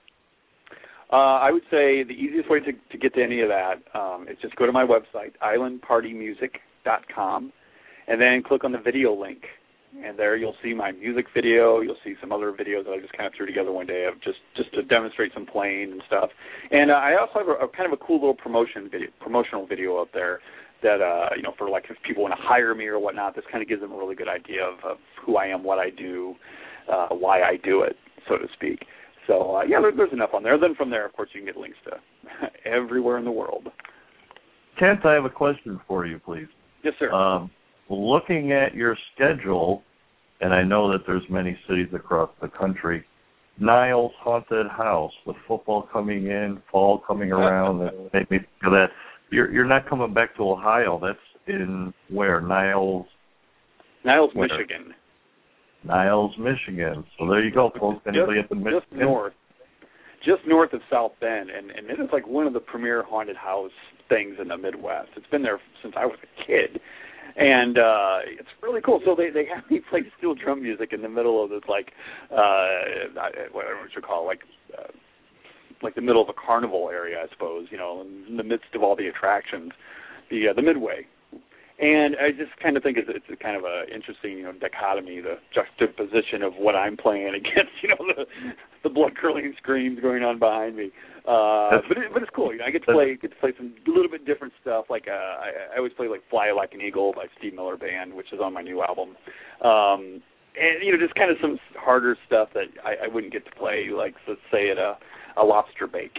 I would say the easiest way to get to any of that is just go to my website, islandpartymusic.com, and then click on the video link. And there you'll see my music video. You'll see some other videos that I just kind of threw together one day of just to demonstrate some playing and stuff. And I also have a kind of a cool little promotional video up there that, for like if people want to hire me or whatnot, this kind of gives them a really good idea of who I am, what I do, why I do it, so to speak. So, there's enough on there. Then from there, of course, you can get links to everywhere in the world. Kent, I have a question for you, please. Yes, sir. Looking at your schedule, and I know that there's many cities across the country, Niles Haunted House, with football coming in, fall coming around, and maybe that you're not coming back to Ohio. That's in where? Niles, Michigan. Niles, Michigan. So there you go, folks. Anybody up in Michigan? Just north of South Bend, and it is like one of the premier haunted house things in the Midwest. It's been there since I was a kid. And it's really cool. So they have me play steel drum music in the middle of this, like, what you call it, like the middle of a carnival area, I suppose, in the midst of all the attractions, the Midway. And I just kind of think it's a kind of a interesting, dichotomy, the juxtaposition of what I'm playing against, the blood-curdling screams going on behind me. But it's cool. I get to play some little bit different stuff. Like I always play like "Fly Like an Eagle" by Steve Miller Band, which is on my new album. And just kind of some harder stuff that I wouldn't get to play, like let's say at a lobster bake,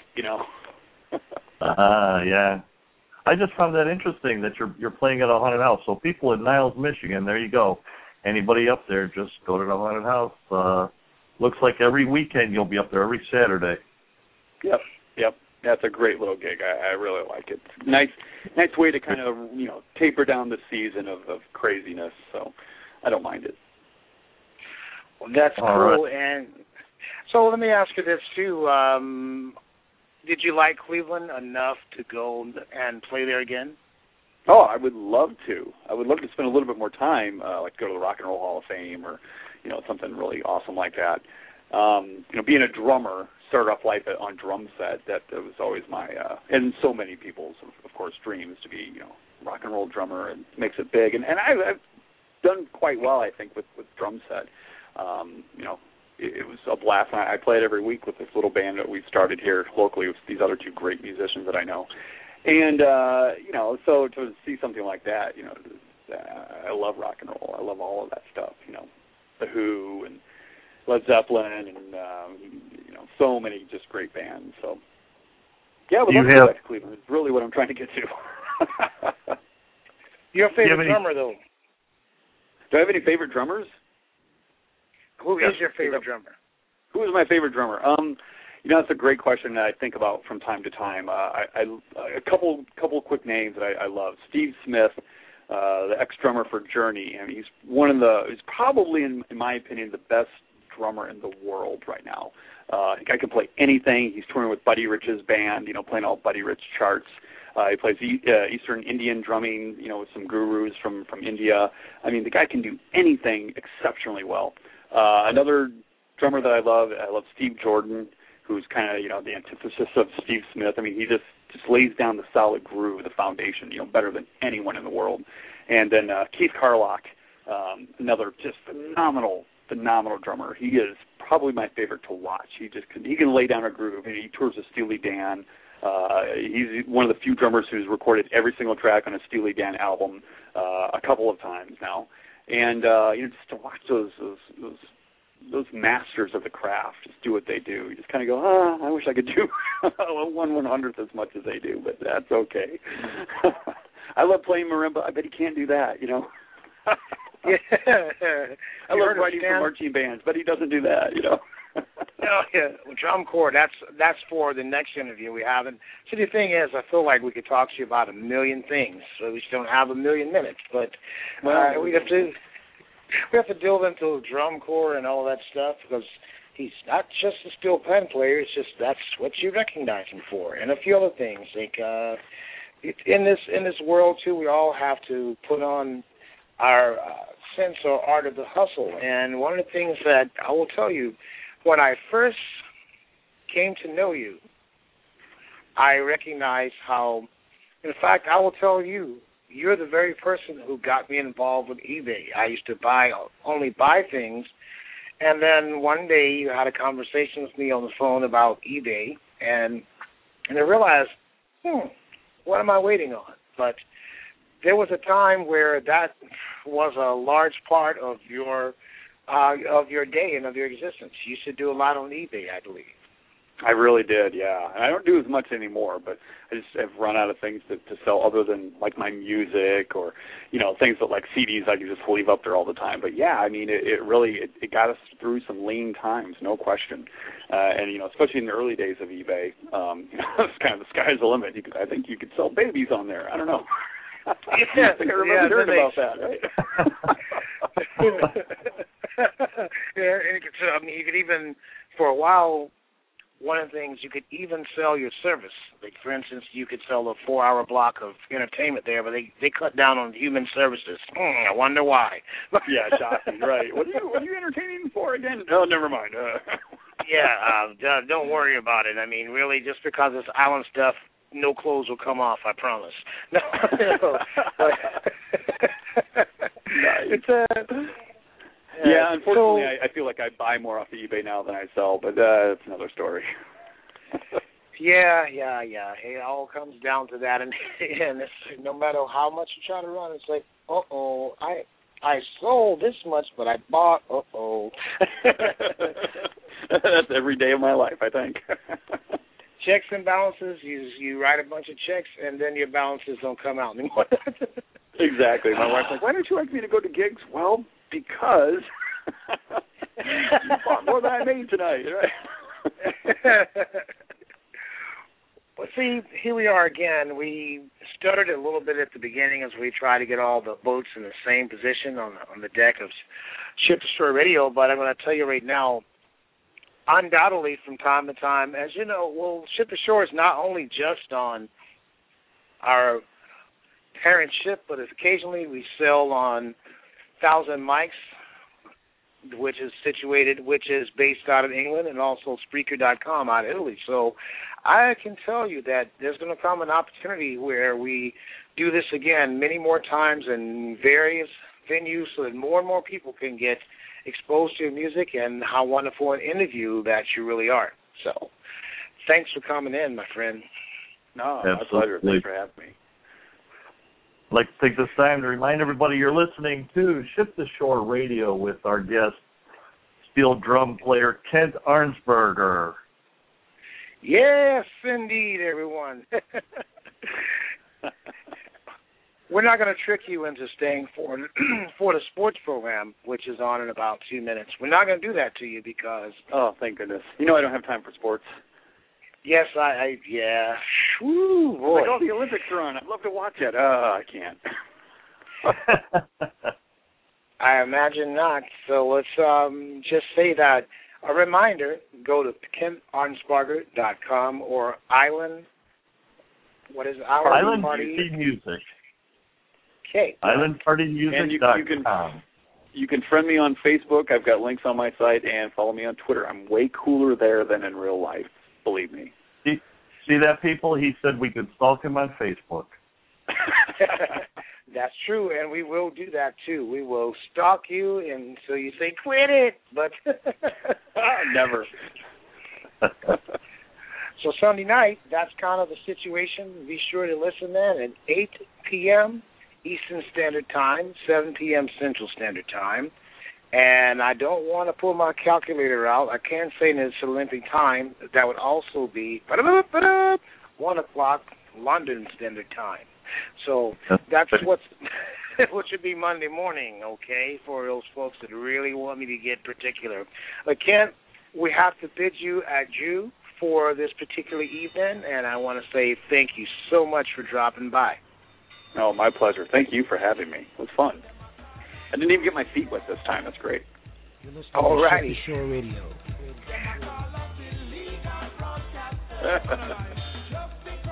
Yeah. I just found that interesting that you're playing at a haunted house. So people in Niles, Michigan, there you go. Anybody up there, just go to the haunted house. Looks like every weekend you'll be up there, every Saturday. Yep. That's a great little gig. I really like it. Nice way to kind of taper down the season of craziness. So I don't mind it. Well, that's All cool. right. And so let me ask you this too. Did you like Cleveland enough to go and play there again? Oh, I would love to. I would love to spend a little bit more time, like go to the Rock and Roll Hall of Fame or, something really awesome like that. Being a drummer, started off life on drum set. That was always my, and so many people's, of course, dreams to be, rock and roll drummer, and makes it big. And I've done quite well, I think, with drum set. It was a blast. I play it every week with this little band that we've started here locally with these other two great musicians that I know. And, so to see something like that, I love rock and roll. I love all of that stuff, The Who and Led Zeppelin and, so many just great bands. So, yeah, I would love to go back to Cleveland. It's really what I'm trying to get to. Your favorite drummer, though? Do I have any favorite drummers? Who is your favorite drummer? Who is my favorite drummer? That's a great question that I think about from time to time. A couple quick names that I love. Steve Smith, the ex-drummer for Journey. I mean, he's probably, in my opinion, the best drummer in the world right now. The guy can play anything. He's touring with Buddy Rich's band, playing all Buddy Rich charts. He plays Eastern Indian drumming, with some gurus from India. I mean, the guy can do anything exceptionally well. Another drummer that I love Steve Jordan, who's kind of, the antithesis of Steve Smith. I mean, he just lays down the solid groove, the foundation, better than anyone in the world. And then Keith Carlock, another just phenomenal drummer. He is probably my favorite to watch. He can lay down a groove. He tours with Steely Dan. He's one of the few drummers who's recorded every single track on a Steely Dan album a couple of times now. And just to watch those masters of the craft just do what they do, you just kind of go, I wish I could do 1/100th as much as they do, but that's okay. I love playing marimba. I bet he can't do that, Yeah. I love writing for marching bands, but he doesn't do that, Oh, yeah. Well, drum corps, that's for the next interview we have. And so the thing is, I feel like we could talk to you about a million things, so we just don't have a million minutes. But we have to delve into drum corps and all that stuff, because he's not just a steel pen player. It's just that's what you recognize him for, and a few other things. Like in this world too, we all have to put on our sense or art of the hustle. And one of the things that I will tell you, when I first came to know you, I recognized how, in fact, I will tell you, you're the very person who got me involved with eBay. I used to only buy things, and then one day you had a conversation with me on the phone about eBay, and I realized, what am I waiting on? But there was a time where that was a large part of your day and of your existence. You used to do a lot on eBay, I believe. I really did, yeah. And I don't do as much anymore, but I just have run out of things to sell other than, like, my music or, things that, like, CDs I can just leave up there all the time. But, yeah, I mean, it really got us through some lean times, no question. And, especially in the early days of eBay, it's kind of the sky's the limit. I think you could sell babies on there. I don't know. I think I remember hearing about that, right? Yeah, and you could even, for a while, one of the things, you could even sell your service. Like, for instance, you could sell a 4-hour block of entertainment there, but they cut down on human services. I wonder why. Yeah, shocking, right. What are you entertaining for again? Oh, never mind. Don't worry about it. I mean, really, just because it's island stuff, no clothes will come off, I promise. No. It's yeah, unfortunately, I feel like I buy more off of eBay now than I sell, but that's another story. Yeah. It all comes down to that, and it's, no matter how much you try to run, it's like, I sold this much, but I bought, That's every day of my life, I think. Checks and balances, you write a bunch of checks, and then your balances don't come out anymore. Exactly. My wife's like, why don't you like me to go to gigs? Well, because you bought more than I made tonight, right? Well, see, here we are again. We stuttered a little bit at the beginning as we try to get all the boats in the same position on the deck of Ship to Shore Radio, but I'm going to tell you right now, undoubtedly from time to time, as you know, Ship to Shore is not only just on our parent ship, but occasionally we sail on 1,000 Mics, which is based out of England, and also Spreaker.com out of Italy. So I can tell you that there's going to come an opportunity where we do this again many more times in various venues so that more and more people can get exposed to your music and how wonderful an interview that you really are. So thanks for coming in, my friend. No, my pleasure. Thanks for having me. I'd like to take this time to remind everybody you're listening to Ship to Shore Radio with our guest, steel drum player Kent Arnsberger. Yes, indeed, everyone. We're not going to trick you into staying for the sports program, which is on in about 2 minutes. We're not going to do that to you because... Oh, thank goodness. I don't have time for sports. Yes, yeah. Woo, boy. Like, the Olympics are on. I'd love to watch it. I can't. I imagine not. So let's just say that. A reminder, go to KentArnsberger.com or Island Party Music. Okay. IslandPartyMusic.com. You can friend me on Facebook. I've got links on my site, and follow me on Twitter. I'm way cooler there than in real life. Believe me. See that, people? He said we could stalk him on Facebook. That's true, and we will do that, too. We will stalk you until you say, quit it, but... Never. So Sunday night, that's kind of the situation. Be sure to listen then at 8 p.m. Eastern Standard Time, 7 p.m. Central Standard Time. And I don't want to pull my calculator out. I can say that it's Olympic time. That would also be 1 o'clock London Standard Time. So that's what should be Monday morning, okay, for those folks that really want me to get particular. But Kent, we have to bid you adieu for this particular evening, and I want to say thank you so much for dropping by. Oh, my pleasure. Thank you for having me. It was fun. I didn't even get my feet wet this time. That's great. All righty. Shore Radio.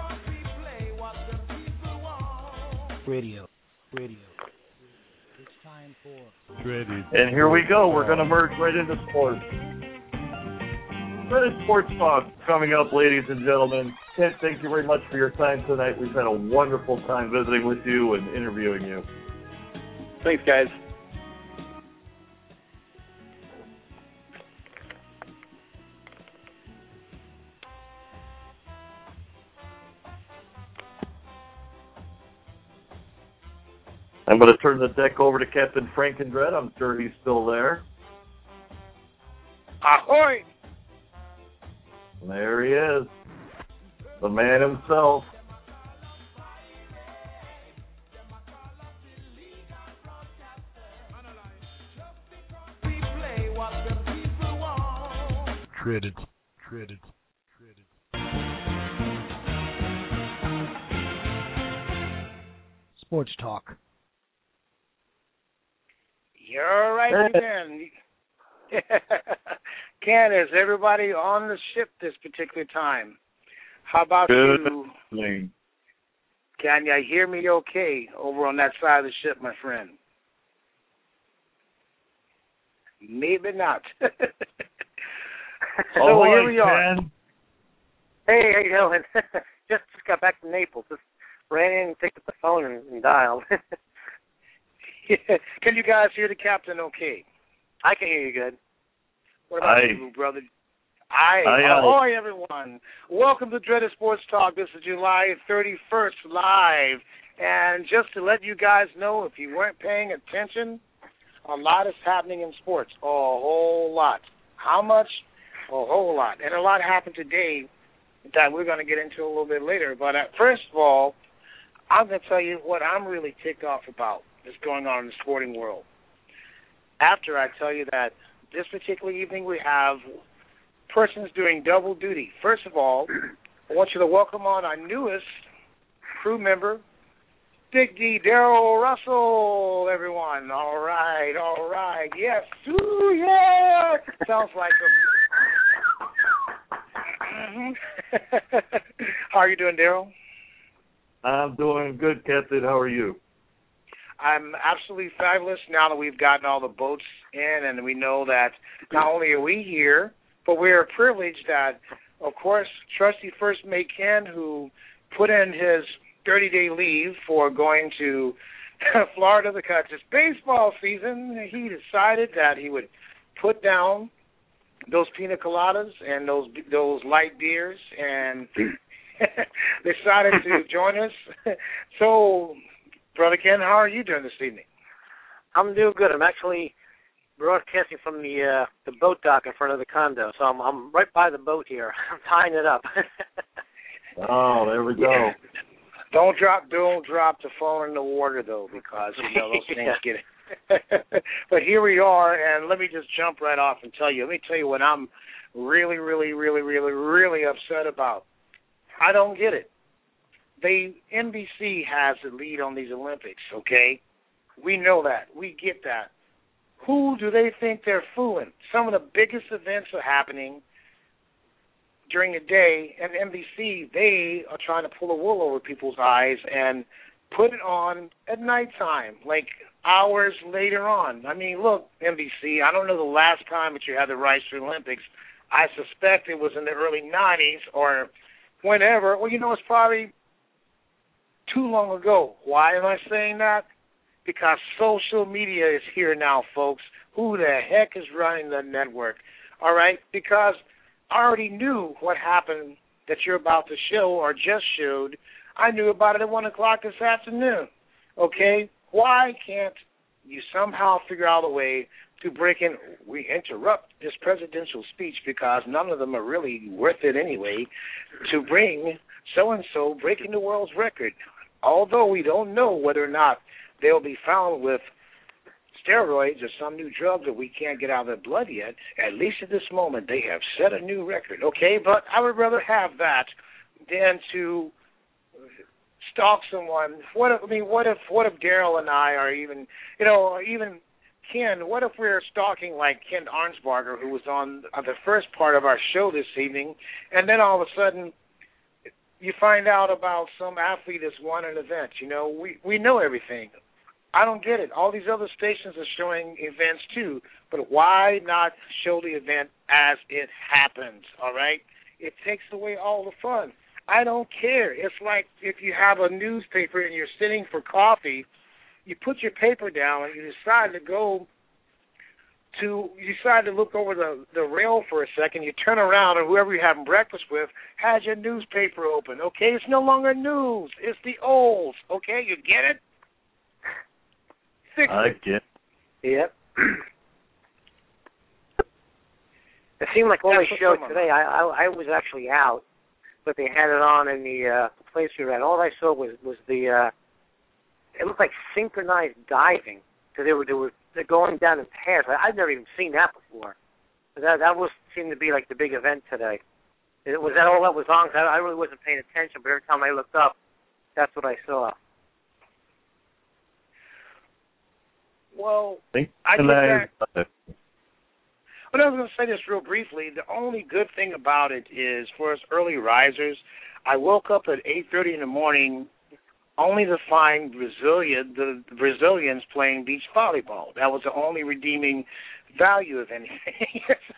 Radio. It's time. And here we go. We're going to merge right into sports. Dreaded Sports Talk coming up, ladies and gentlemen. Kent, thank you very much for your time tonight. We've had a wonderful time visiting with you and interviewing you. Thanks, guys. I'm going to turn the deck over to Captain Frankendred. I'm sure he's still there. Ahoy! There he is. The man himself. Dreaded. Sports Talk. You're right again. Ken, is everybody on the ship this particular time? How about you? Can you hear me okay over on that side of the ship, my friend? Maybe not. So here we are. Ken. Hey, how you doing? just got back from Naples. Just ran in and picked up the phone and dialed. Can you guys hear the captain okay? I can hear you good. What about you, brother? Ahoy, everyone. Welcome to Dreaded Sports Talk. This is July 31st live. And just to let you guys know, if you weren't paying attention, a lot is happening in sports. A whole lot. How much? A whole lot. And a lot happened today that we're going to get into a little bit later. But first of all, I'm going to tell you what I'm really ticked off about that's going on in the sporting world. After I tell you that this particular evening we have persons doing double duty. First of all, I want you to welcome on our newest crew member, Big D, Daryl Russell, everyone. All right. Yes. Ooh, yeah. Sounds like a... How are you doing, Daryl? I'm doing good, Captain. How are you? I'm absolutely fabulous now that we've gotten all the boats in, and we know that not only are we here, but we're privileged that, of course, Trusty First Mate Ken, who put in his 30-day leave for going to Florida because it's baseball season, he decided that he would put down those pina coladas and those light beers and decided to join us. So, Brother Ken, how are you doing this evening? I'm doing good. I'm actually broadcasting from the boat dock in front of the condo, so I'm right by the boat here. I'm tying it up. Oh, there we go. Yeah. Don't drop the phone in the water though, because those things get it. But here we are, and let me just jump right off and tell you. Let me tell you what I'm really, really, really, really, really upset about. I don't get it. NBC has the lead on these Olympics, okay? We know that. We get that. Who do they think they're fooling? Some of the biggest events are happening during the day, and NBC, they are trying to pull the wool over people's eyes and put it on at nighttime, like hours later on. I mean, look, NBC, I don't know the last time that you had the rights to the Olympics. I suspect it was in the early 90s or whenever. Well, it's probably too long ago. Why am I saying that? Because social media is here now, folks. Who the heck is running the network? All right? Because I already knew what happened that you're about to show or just showed. I knew about it at 1 o'clock this afternoon. Okay? Why can't you somehow figure out a way to break in? We interrupt this presidential speech because none of them are really worth it anyway, to bring so-and-so breaking the world's record. Although we don't know whether or not they'll be found with steroids or some new drug that we can't get out of their blood yet, at least at this moment they have set a new record, okay? But I would rather have that than to stalk someone. What if Daryl and I are even Ken, what if we're stalking like Ken Arnsbarger, who was on the first part of our show this evening, and then all of a sudden you find out about some athlete that's won an event. We know everything. I don't get it. All these other stations are showing events too, but why not show the event as it happens, all right? It takes away all the fun. I don't care. It's like if you have a newspaper and you're sitting for coffee, you put your paper down and you decide to look over the rail for a second, you turn around and whoever you're having breakfast with has your newspaper open, okay? It's no longer news. It's the olds, okay? You get it? I get it. Yep. It seemed like all they showed today, I was actually out, but they had it on in the place we were at. All I saw was the it looked like synchronized diving. So they're going down in pairs. I've never even seen that before. That seemed to be like the big event today. Was that all that was on? 'Cause I really wasn't paying attention, but every time I looked up, that's what I saw. Well, I was going to say this real briefly. The only good thing about it is, for us early risers, I woke up at 8:30 in the morning only to find the Brazilians playing beach volleyball. That was the only redeeming value of anything.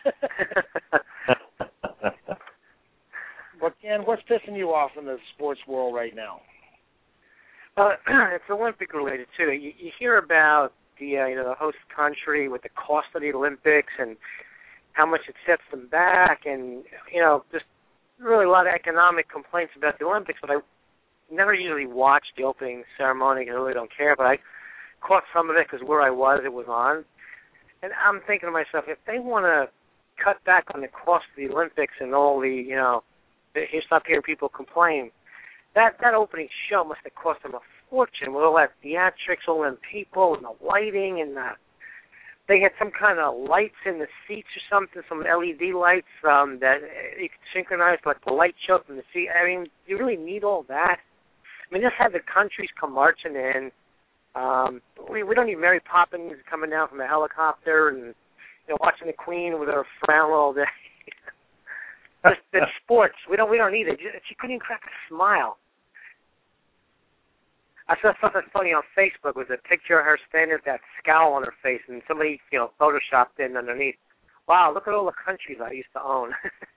But, Ken, what's pissing you off in the sports world right now? It's Olympic related, too. You hear about the host country with the cost of the Olympics and how much it sets them back, and just really a lot of economic complaints about the Olympics. But I never usually watch the opening ceremony. I really don't care. But I caught some of it because where I was, it was on, and I'm thinking to myself, if they want to cut back on the cost of the Olympics and all the you stop hearing people complain. That opening show must have cost them a fortune with all that theatrics, all them people, and the lighting, and they had some kind of lights in the seats or something, some LED lights that you could synchronize, like the light show from the seat. I mean, you really need all that? I mean, just have the countries come marching in. We don't need Mary Poppins coming down from a helicopter and watching the Queen with her frown all day. It's sports. We don't need it. She couldn't even crack a smile. I saw something funny on Facebook with a picture of her standing with that scowl on her face, and somebody, photoshopped in underneath. Wow, look at all the countries I used to own.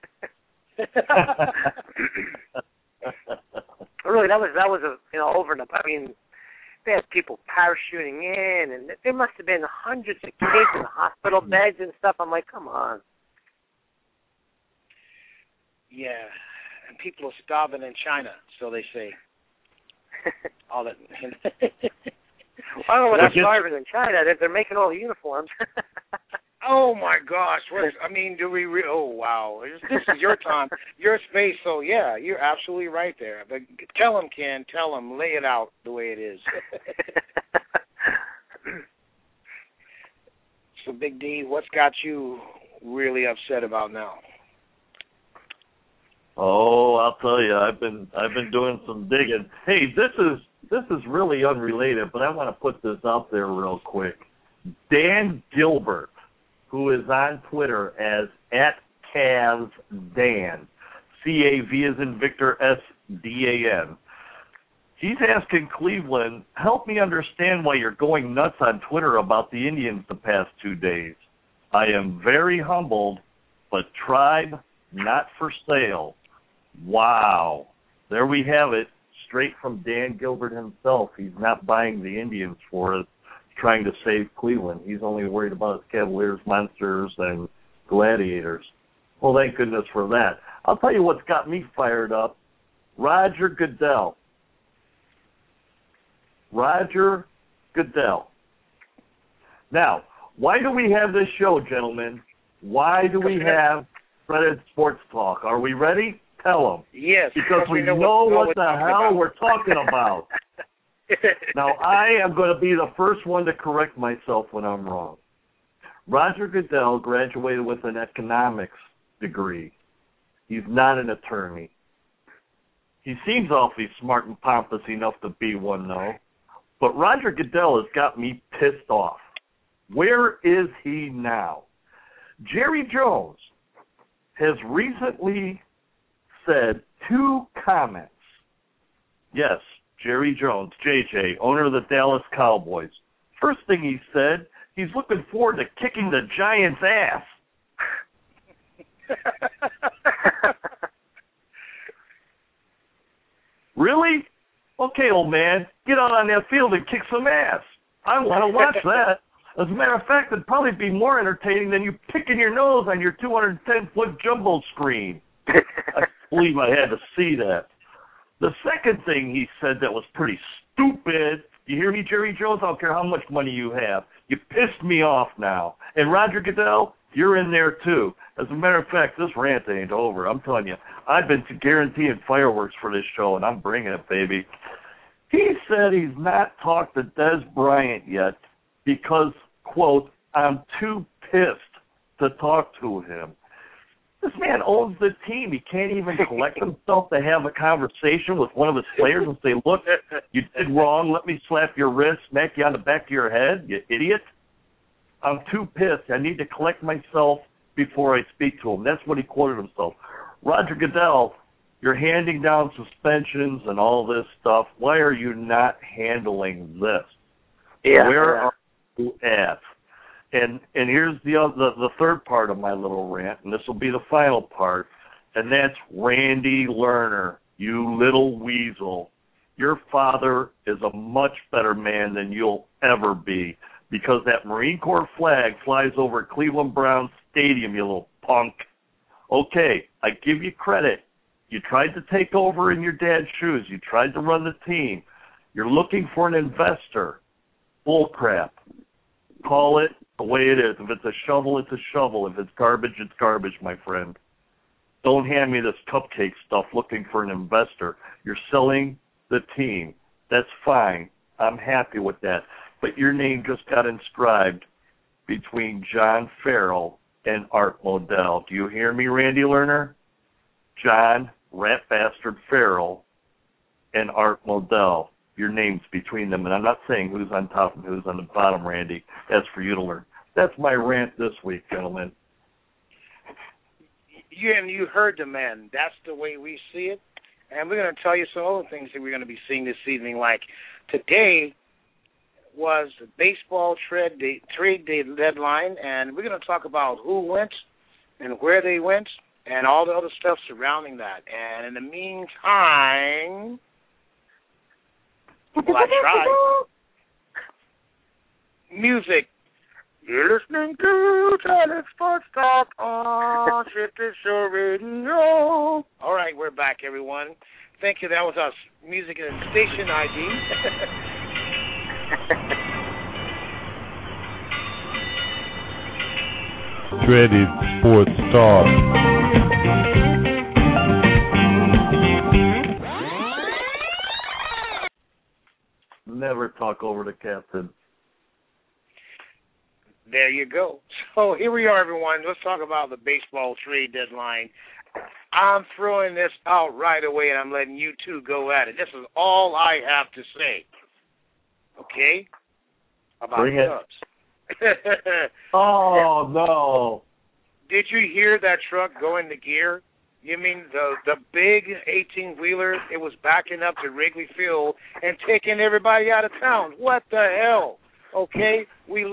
Really, that was over and above. I mean, they had people parachuting in, and there must have been hundreds of kids in the hospital beds and stuff. I'm like, come on. Yeah, and people are starving in China, so they say. All that. I don't know what they're starving in China. They're making all the uniforms. Oh my gosh! Do we? Oh wow! This is your time, your space. So yeah, you're absolutely right there. But tell them, Ken. Tell them. Lay it out the way it is. So Big D, what's got you really upset about now? Oh, I'll tell you, I've been doing some digging. Hey, this is really unrelated, but I want to put this out there real quick. Dan Gilbert, who is on Twitter as @CavsDan, C-A-V as in Victor, S-D-A-N. He's asking Cleveland, help me understand why you're going nuts on Twitter about the Indians the past 2 days. I am very humbled, but tribe not for sale. Wow. There we have it, straight from Dan Gilbert himself. He's not buying the Indians for it, trying to save Cleveland. He's only worried about his Cavaliers, Monsters, and Gladiators. Well, thank goodness for that. I'll tell you what's got me fired up. Roger Goodell. Roger Goodell. Now, why do we have this show, gentlemen? Why do we have Shredded Sports Talk? Are we ready? Tell them. Yes. Because we know what the hell we're talking about. Now, I am going to be the first one to correct myself when I'm wrong. Roger Goodell graduated with an economics degree. He's not an attorney. He seems awfully smart and pompous enough to be one, though. But Roger Goodell has got me pissed off. Where is he now? Jerry Jones has recently said 2 comments. Yes, Jerry Jones, JJ, owner of the Dallas Cowboys, First thing he said, he's looking forward to kicking the Giants' ass. Really? Okay, old man, get out on that field and kick some ass. I want to watch that. As a matter of fact, it'd probably be more entertaining than you picking your nose on your 210-foot jumbo screen. I believe I had to see that. The second thing he said that was pretty stupid, you hear me, Jerry Jones? I don't care how much money you have. You pissed me off now. And Roger Goodell, you're in there too. As a matter of fact, this rant ain't over. I'm telling you, I've been guaranteeing fireworks for this show, and I'm bringing it, baby. He said he's not talked to Des Bryant yet because, quote, I'm too pissed to talk to him. This man owns the team. He can't even collect himself to have a conversation with one of his players and say, look, you did wrong. Let me slap your wrist, smack you on the back of your head, you idiot. I'm too pissed. I need to collect myself before I speak to him. That's what he quoted himself. Roger Goodell, you're handing down suspensions and all this stuff. Why are you not handling this? Yeah. Where are you at? And here's the third part of my little rant, and this will be the final part, and that's Randy Lerner, you little weasel. Your father is a much better man than you'll ever be because that Marine Corps flag flies over Cleveland Browns Stadium, you little punk. Okay, I give you credit. You tried to take over in your dad's shoes. You tried to run the team. You're looking for an investor. Bull crap. Call it the way it is. If it's a shovel, it's a shovel. If it's garbage, it's garbage, my friend. Don't hand me this cupcake stuff looking for an investor. You're selling the team. That's fine. I'm happy with that. But your name just got inscribed between John Farrell and Art Modell. Do you hear me, Randy Lerner? John Rat Bastard Farrell and Art Modell. Your name's between them, and I'm not saying who's on top and who's on the bottom, Randy. That's for you to learn. That's my rant this week, gentlemen. You heard the man. That's the way we see it. And we're going to tell you some other things that we're going to be seeing this evening. Like today was the baseball trade deadline, and we're going to talk about who went and where they went and all the other stuff surrounding that. And in the meantime, well, I tried. Music. You're listening to Talent Sports Talk on Shift to Shore Radio. All right, we're back, everyone. Thank you. That was us. Music and station ID. Dreaded Sports Talk. Never talk over the captain. There you go. So here we are, everyone. Let's talk about the baseball trade deadline. I'm throwing this out right away, and I'm letting you two go at it. This is all I have to say. Okay? About Bring it. Cubs. Oh, no. Did you hear that truck go into gear? You mean the big 18-wheeler? It was backing up to Wrigley Field and taking everybody out of town. What the hell? Okay?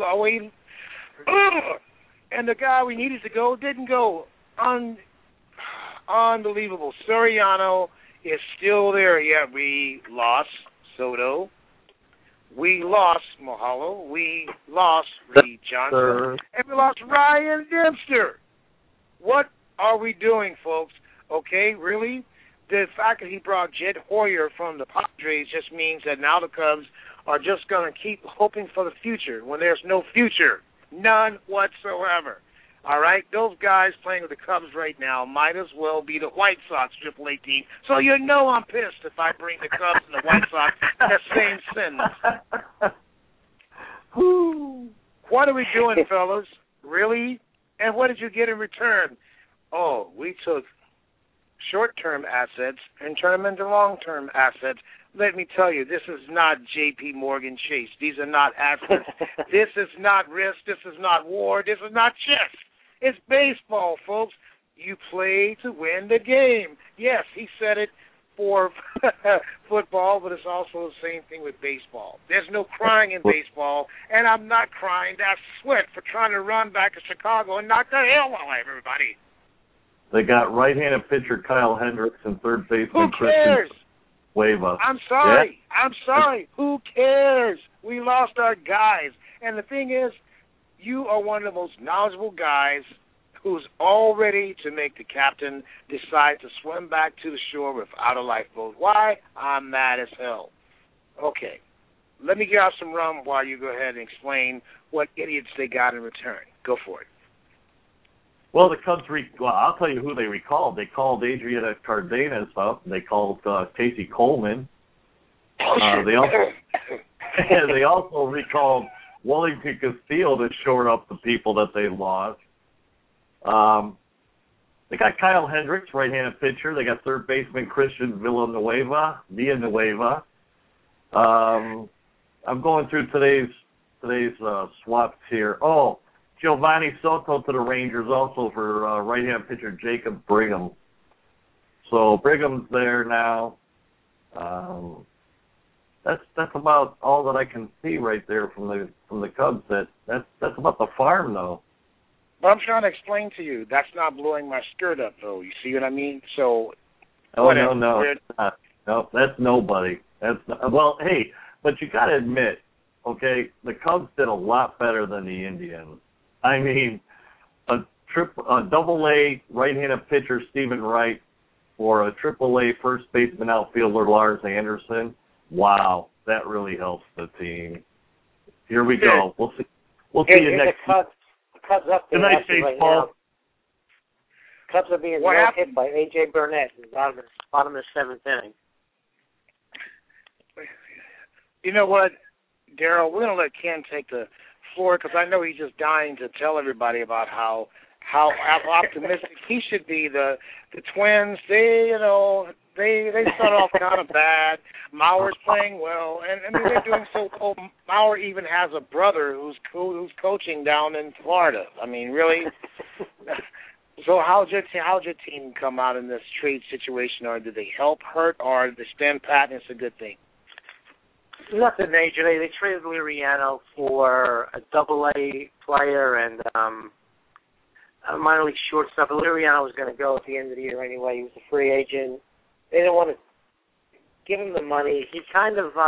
And the guy we needed to go didn't go. Unbelievable. Soriano is still there. Yeah, we lost Soto. We lost Mahalo. We lost Reed Johnson. And we lost Ryan Dempster. What are we doing, folks? Okay, really? The fact that he brought Jed Hoyer from the Padres just means that now the Cubs are just going to keep hoping for the future when there's no future. None whatsoever. All right? Those guys playing with the Cubs right now might as well be the White Sox AAA team. So you know I'm pissed if I bring the Cubs and the White Sox in the same sentence. What are we doing, fellas? Really? And what did you get in return? Oh, we took short-term assets and turned them into long-term assets. Let me tell you, this is not J.P. Morgan Chase. These are not assets. This is not risk. This is not war. This is not chess. It's baseball, folks. You play to win the game. Yes, he said it. for football, but it's also the same thing with baseball. There's no crying in baseball, and I'm not crying that sweat for trying to run back to Chicago and knock the hell out of everybody. They got right-handed pitcher Kyle Hendricks and third baseman Who cares? Christian Wava. I'm sorry. Yeah. I'm sorry. Who cares? We lost our guys. And the thing is, you are one of the most knowledgeable guys who's all ready to make the captain decide to swim back to the shore without a lifeboat. Why? I'm mad as hell. Okay. Let me get out some rum while you go ahead and explain what idiots they got in return. Go for it. Well, the Cubs, I'll tell you who they recalled. They called Adriana Cardenas up. They called Casey Coleman. They also recalled Wellington Castillo to shore up the people that they lost. They got Kyle Hendricks, right-handed pitcher. They got third baseman Christian Villanueva. I'm going through today's swaps here. Oh, Giovanni Soto to the Rangers, also for right-hand pitcher Jacob Brigham. So Brigham's there now. That's about all that I can see right there from the Cubs. That's about the farm, though. But I'm trying to explain to you, that's not blowing my skirt up, though. You see what I mean? So. Oh no, it's not. No, that's nobody. That's not, well, hey, but you got to admit, okay, the Cubs did a lot better than the Indians. I mean, a double-A right-handed pitcher Stephen Wright or a triple-A first baseman outfielder Lars Anderson. Wow, that really helps the team. Here we go. We'll see. We'll see you next week. The Cubs up there right now. Cubs are being hit by A.J. Burnett in the bottom of the seventh inning. You know what, Daryl? We're going to let Ken take the floor because I know he's just dying to tell everybody about how optimistic he should be. The Twins, they start off kind of bad. Mauer's playing well, and I mean they're doing so well. Mauer even has a brother who's coaching down in Florida. I mean, really. So how'd your team come out in this trade situation, or did they help, hurt, or they stand pat and it's a good thing? Nothing major. They traded Liriano for a double-A player and a minor league shortstop. Liriano was going to go at the end of the year anyway. He was a free agent. They didn't want to give him the money. He kind of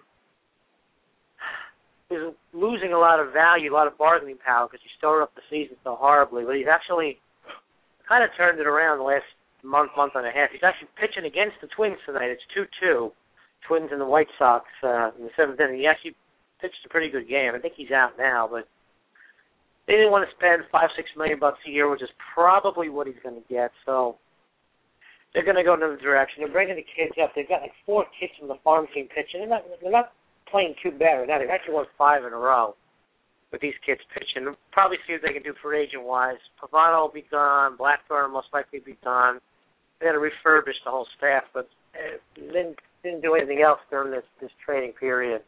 was losing a lot of value, a lot of bargaining power because he started up the season so horribly. But he's actually kind of turned it around the last month and a half. He's actually pitching against the Twins tonight. It's 2-2. Twins and the White Sox in the seventh inning. He actually pitched a pretty good game. I think he's out now, but they didn't want to spend $5-6 million a year, which is probably what he's going to get. So they're going to go another direction. They're bringing the kids up. They've got like 4 kids from the farm team pitching. They're not playing too bad. Now they've actually won 5 in a row with these kids pitching. They'll probably see what they can do for agent-wise. Pavano will be gone. Blackburn will most likely be gone. They got to refurbish the whole staff, but didn't do anything else during this training period.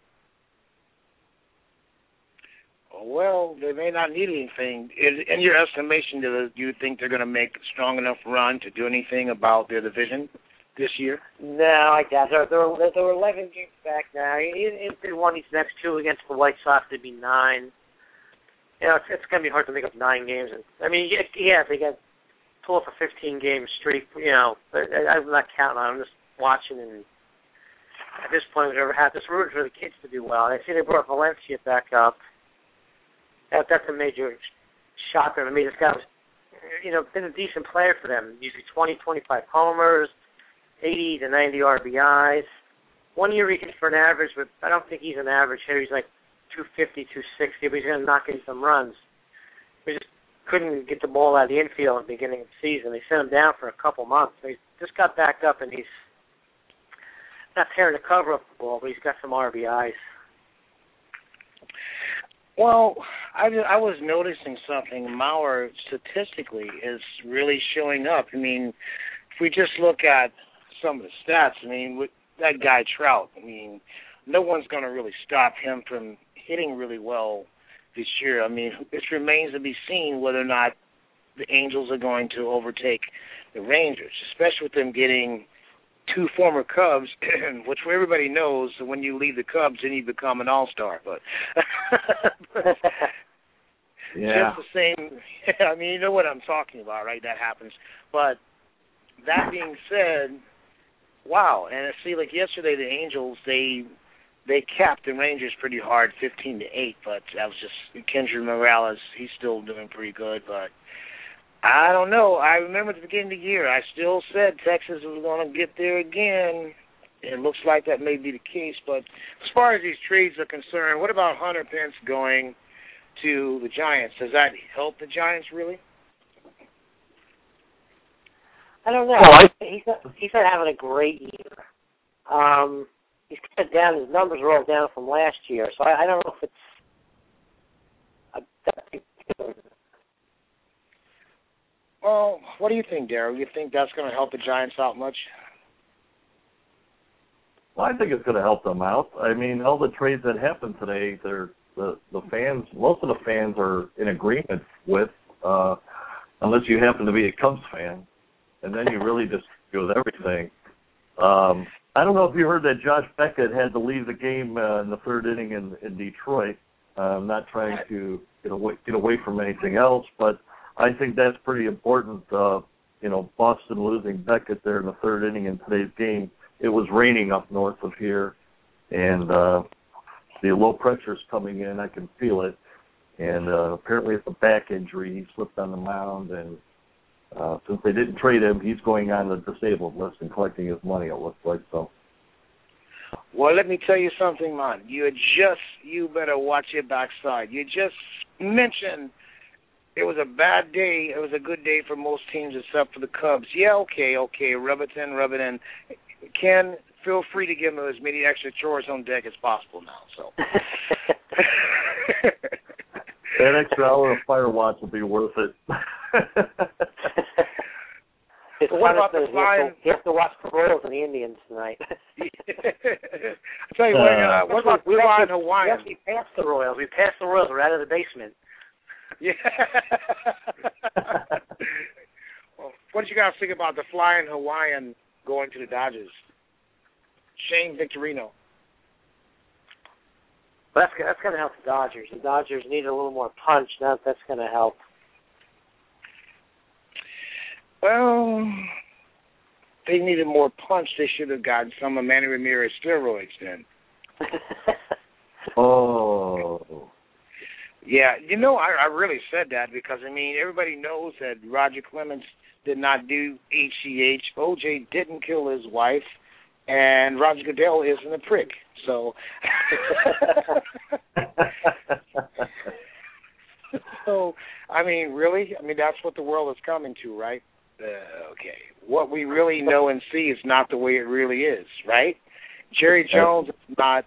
Well, they may not need anything. In your estimation, do you think they're going to make a strong enough run to do anything about their division this year? No, I doubt. They're 11 games back now. If they won these next 2 against the White Sox, they'd be 9. You know, it's going to be hard to make up 9 games. I mean, yeah, if they pull up a 15-game streak, you know, I'm not counting on them. I'm just watching, and at this point, whatever happens, we're rooting for the kids to do well. I see they brought Valencia back up. That's a major shocker. I mean, this guy was, you know, been a decent player for them. Usually 20, 25 homers, 80 to 90 RBIs. 1 year he hit for an average, but I don't think he's an average hitter. He's like 250, 260, but he's going to knock in some runs. We just couldn't get the ball out of the infield at the beginning of the season. They sent him down for a couple months. He just got back up, and he's not tearing the cover off the ball, but he's got some RBIs. Well, I was noticing something. Mauer statistically is really showing up. I mean, if we just look at some of the stats, I mean, with that guy Trout, I mean, no one's going to really stop him from hitting really well this year. I mean, it remains to be seen whether or not the Angels are going to overtake the Rangers, especially with them getting two former Cubs, which everybody knows when you leave the Cubs, then you become an all-star. But yeah, just the same. I mean, you know what I'm talking about, right? That happens. But that being said, wow. And see, like yesterday, the Angels they capped the Rangers pretty hard, 15-8. But that was just Kendry Morales. He's still doing pretty good, but. I don't know. I remember at the beginning of the year, I still said Texas was going to get there again. It looks like that may be the case. But as far as these trades are concerned, what about Hunter Pence going to the Giants? Does that help the Giants, really? I don't know. He's not having a great year. He's cut down. His numbers are all down from last year. So I don't know if it's Well, what do you think, Daryl? You think that's going to help the Giants out much? Well, I think it's going to help them out. I mean, all the trades that happened today, the fans, most of the fans are in agreement with, unless you happen to be a Cubs fan, and then you really just go with everything. I don't know if you heard that Josh Beckett had to leave the game in the third inning in Detroit. I'm not trying to get away from anything else, but I think that's pretty important. Boston losing Beckett there in the third inning in today's game. It was raining up north of here, and the low pressure's coming in. I can feel it. And apparently it's a back injury. He slipped on the mound, and since they didn't trade him, he's going on the disabled list and collecting his money, it looks like. So. Well, let me tell you something, man. You better watch your backside. You just mentioned it was a bad day. It was a good day for most teams except for the Cubs. Yeah, okay. Rub it in. Ken, feel free to give him as many extra chores on deck as possible now. So that extra hour of fire watch will be worth it. So what about the flying? You have to watch the Royals and the Indians tonight. I tell you what about the flying Hawaiian? We actually passed the Royals. We passed the Royals. We're out of the basement. Yeah. Well, what did you guys think about the flying Hawaiian going to the Dodgers? Shane Victorino. Well, that's going to help the Dodgers. The Dodgers need a little more punch. That's going to help. Well, they needed more punch. They should have gotten some of Manny Ramirez steroids then. Oh. Yeah, I really said that because, everybody knows that Roger Clemens did not do HGH. OJ didn't kill his wife, and Roger Goodell isn't a prick. So, really? That's what the world is coming to, right? Okay. What we really know and see is not the way it really is, right? Jerry Jones is not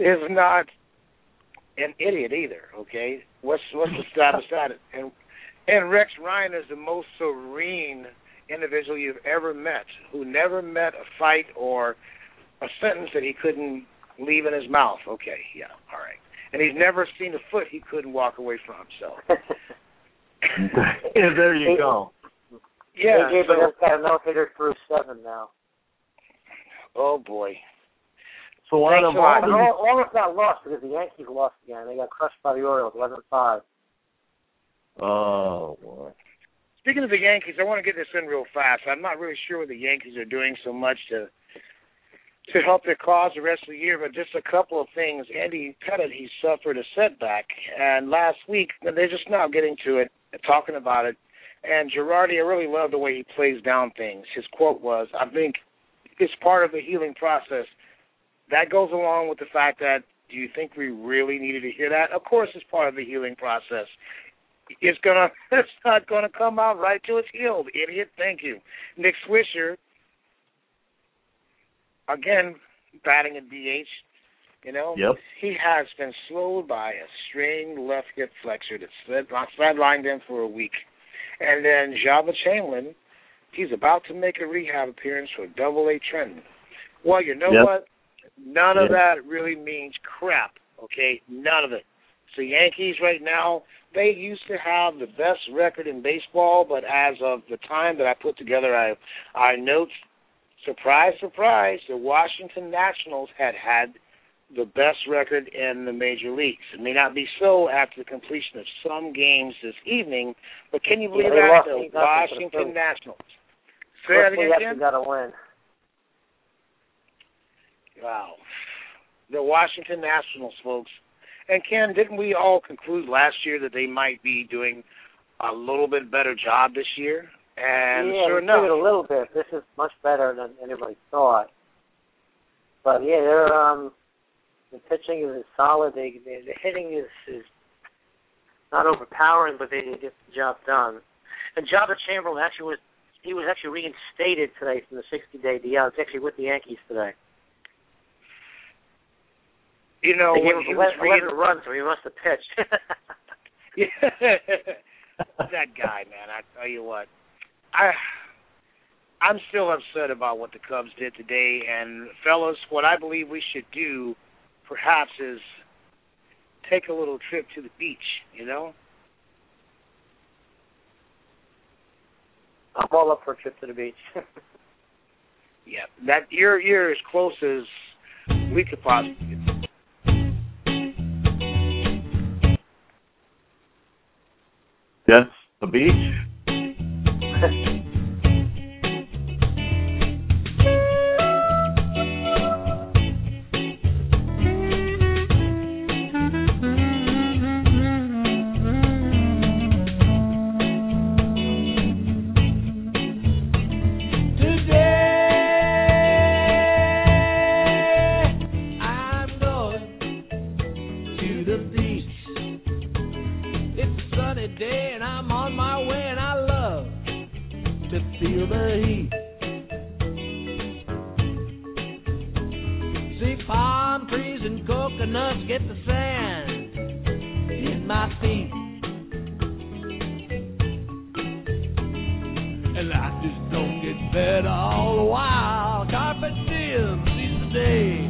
an idiot either, okay? What's the status at it? And Rex Ryan is the most serene individual you've ever met, who never met a fight or a sentence that he couldn't leave in his mouth. Okay, yeah, all right. And he's never seen a foot he couldn't walk away from, so. Yeah, there you go. Yeah. AJ Burnett got a no-hitter through 7 now. Oh, boy. So almost got lost because the Yankees lost again. They got crushed by the Orioles, 11-5. Oh, boy. Speaking of the Yankees, I want to get this in real fast. I'm not really sure what the Yankees are doing so much to help their cause the rest of the year, but just a couple of things. Andy Pettitte, he suffered a setback, and last week, they're just now getting to it, talking about it, and Girardi, I really love the way he plays down things. His quote was, I think it's part of the healing process. That goes along with the fact that, do you think we really needed to hear that? Of course it's part of the healing process. It's not gonna come out right till it's healed, idiot. Thank you. Nick Swisher, again, batting at DH. Yep. He has been slowed by a strained left hip flexor that sidelined him for a week. And then Java Chamberlain, he's about to make a rehab appearance for Double-A Trenton. Well, you know what? None of that really means crap, okay? None of it. So Yankees right now, they used to have the best record in baseball, but as of the time that I put together our notes, surprise, surprise, the Washington Nationals had the best record in the major leagues. It may not be so after the completion of some games this evening, but can you believe that? The Washington Nationals. Say that again, Ken? Got to win. Wow. The Washington Nationals, folks. And Ken, didn't we all conclude last year that they might be doing a little bit better job this year? And sure enough, a little bit. This is much better than anybody thought. But yeah, the pitching is solid. The hitting is not overpowering, but they get the job done. And Jabba Chamberlain was actually reinstated today from the 60-day DL. It's actually with the Yankees today. You know, they gave when him he was 11 runs, so he must have pitched. That guy, man, I tell you what. I'm still upset about what the Cubs did today. And, fellas, what I believe we should do, perhaps, is take a little trip to the beach, you know? I'm all up for a trip to the beach. Yeah, that you're as close as we could possibly get. Yes, the beach. Feel the heat. See palm trees and coconuts get the sand in my feet. And life just don't get better all the while. Carpet diem sees the day.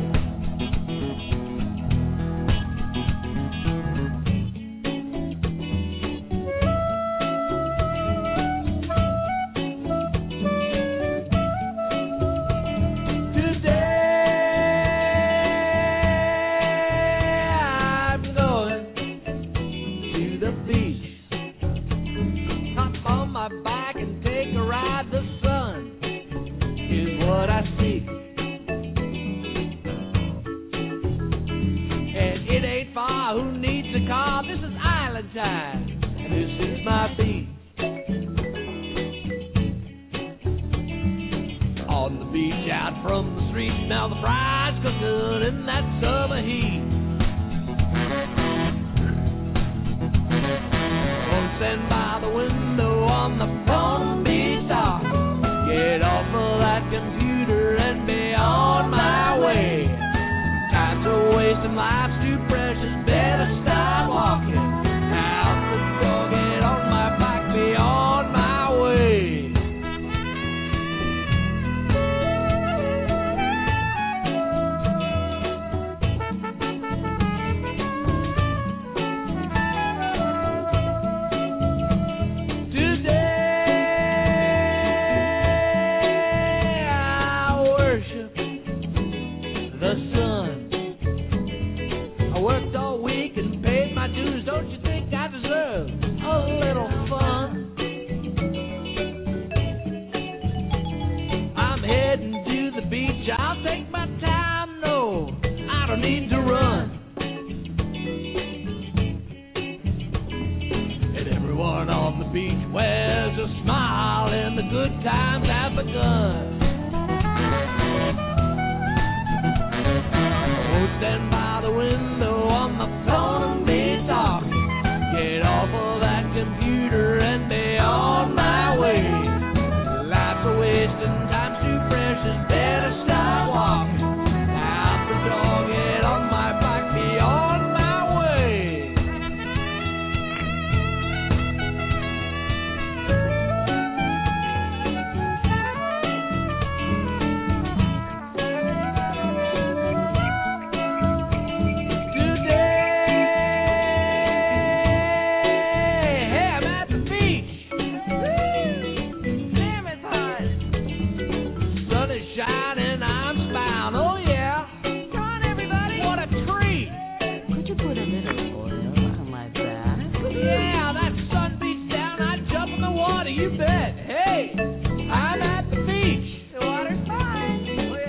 is shining, I'm bound. Oh yeah. Come on, everybody. What a treat. Could you put a little oil on my back? Yeah, that sun beats down. I jump in the water. You bet. Hey, I'm at the beach. The water's fine.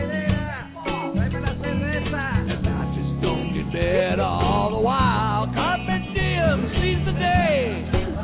And I just don't get better all the while. Carpe diem, seize the day.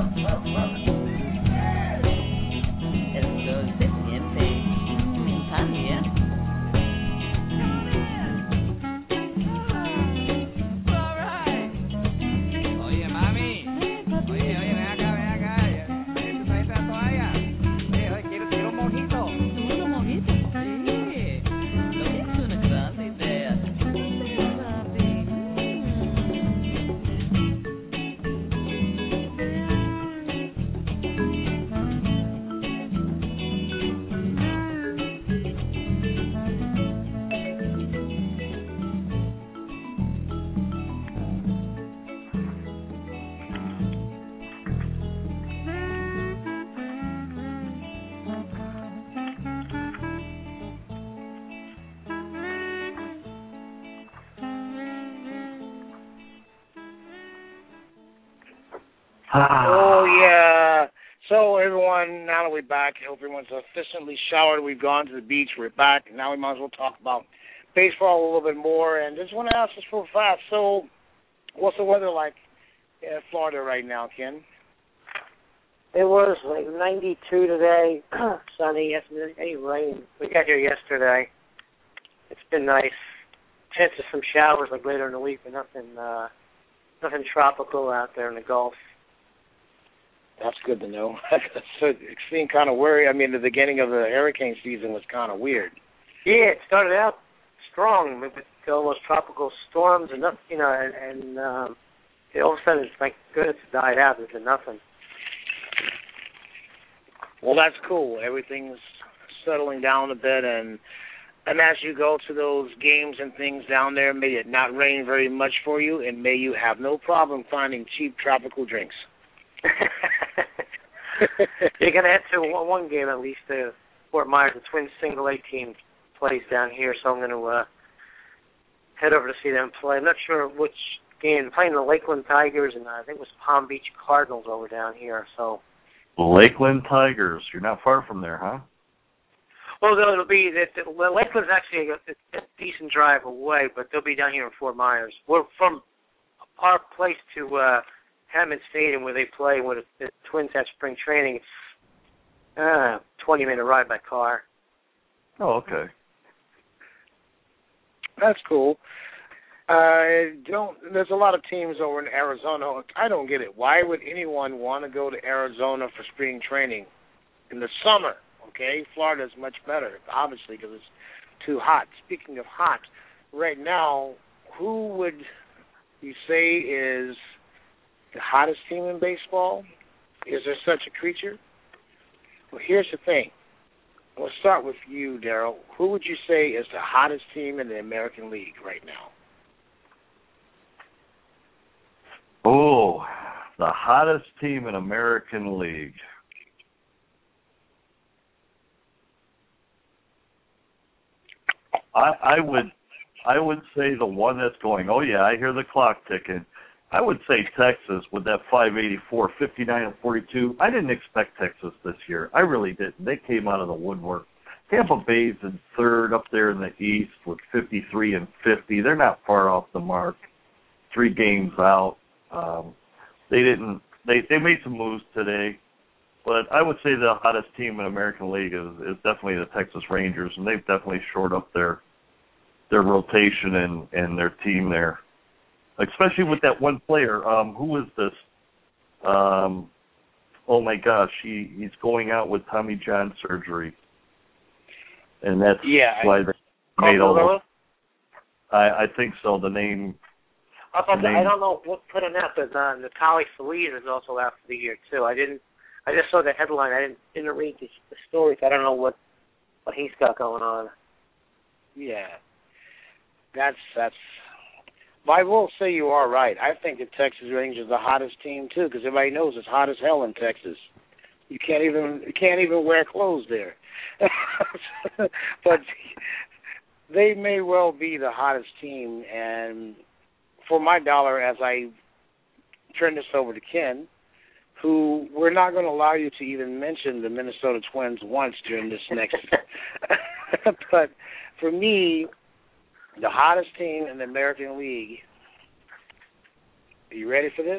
Oh, yeah. So, everyone, now that we're back, I hope everyone's efficiently showered. We've gone to the beach. We're back. Now we might as well talk about baseball a little bit more. And just want to ask this real fast. So, what's the weather like in Florida right now, Ken? It was like 92 today, sunny, yesterday, any rain. We got here yesterday. It's been nice. Chance of some showers like later in the week, but nothing tropical out there in the Gulf. That's good to know. So it seemed kind of weird. I mean, the beginning of the hurricane season was kind of weird. Yeah, it started out strong with all those tropical storms and all of a sudden it's like good, it's died out into nothing. Well, that's cool. Everything's settling down a bit, and as you go to those games and things down there, may it not rain very much for you, and may you have no problem finding cheap tropical drinks. You're going to head to one game at least. Fort Myers, the Twins single A team plays down here, so I'm going to head over to see them play. I'm not sure which game. Playing the Lakeland Tigers, and I think it was Palm Beach Cardinals over down here. So Lakeland Tigers. You're not far from there, huh? Well, it'll be that Lakeland's actually a decent drive away, but they'll be down here in Fort Myers. We're from our place to Hammond Stadium, where they play when the Twins have spring training. It's 20-minute ride by car. Oh, okay. That's cool. There's a lot of teams over in Arizona. I don't get it. Why would anyone want to go to Arizona for spring training in the summer? Okay, Florida is much better, obviously, because it's too hot. Speaking of hot, right now, who would you say is the hottest team in baseball? Is there such a creature? Well, here's the thing. We'll start with you, Daryl. Who would you say is the hottest team in the American League right now? Oh, the hottest team in American League. I would say the one that's going, oh yeah, I hear the clock ticking. I would say Texas with that 584, 59 and 42. I didn't expect Texas this year. I really didn't. They came out of the woodwork. Tampa Bay's in third up there in the East with 53 and 50. They're not far off the mark. 3 games out. They made some moves today, but I would say the hottest team in American League is definitely the Texas Rangers, and they've definitely shored up their rotation and their team there, especially with that one player. Who is this? Oh my gosh, he's going out with Tommy John surgery, and that's why they made all those. I think so. The name. I don't know what put on that, but Natali Feliz is also out for the year too. I just saw the headline. I didn't read the story, so I don't know what he's got going on. Yeah, that's. But I will say you are right. I think the Texas Rangers are the hottest team too, because everybody knows it's hot as hell in Texas. You can't even wear clothes there. But they may well be the hottest team, and for my dollar, as I turn this over to Ken, who we're not going to allow you to even mention the Minnesota Twins once during this next. But for me, the hottest team in the American League. Are you ready for this?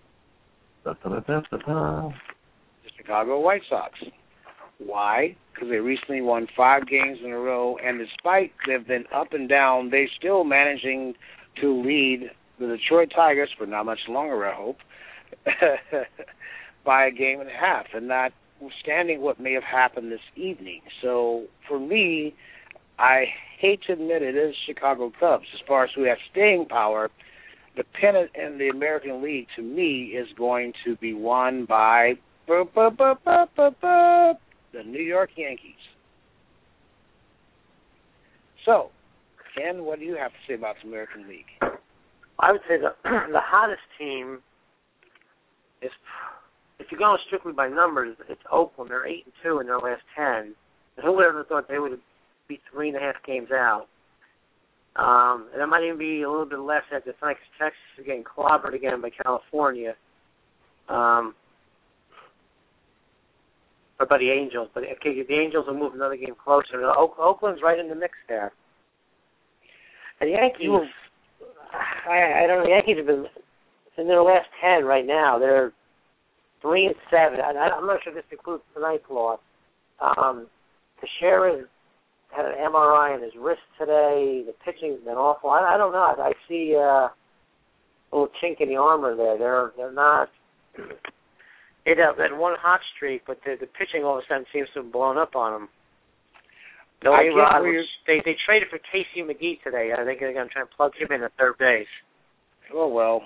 The Chicago White Sox. Why? Because they recently won 5 games in a row, and despite they've been up and down, they're still managing to lead the Detroit Tigers for not much longer, I hope, by a game and a half, and notwithstanding what may have happened this evening. So for me, I hate to admit it is Chicago Cubs. As far as who has staying power, the pennant in the American League, to me, is going to be won by the New York Yankees. So, Ken, what do you have to say about the American League? I would say the hottest team is, if you're going strictly by numbers, it's Oakland. They're 8-2 in their last 10. And who would ever thought they would be 3.5 games out? And it might even be a little bit less after Texas is getting clobbered again by California. Or by the Angels. But okay, the Angels will move another game closer. Oakland's right in the mix there. And the Yankees, I don't know, the Yankees have been in their last 10 right now. They're 3-7. I'm not sure this includes tonight's loss. Teixeira had an MRI on his wrist today. The pitching's been awful. I don't know. I see a little chink in the armor there. They're not. They had one hot streak, but the pitching all of a sudden seems to have blown up on them. They traded for Casey McGee today. I think they're going to try and plug him in at third base. Oh, well.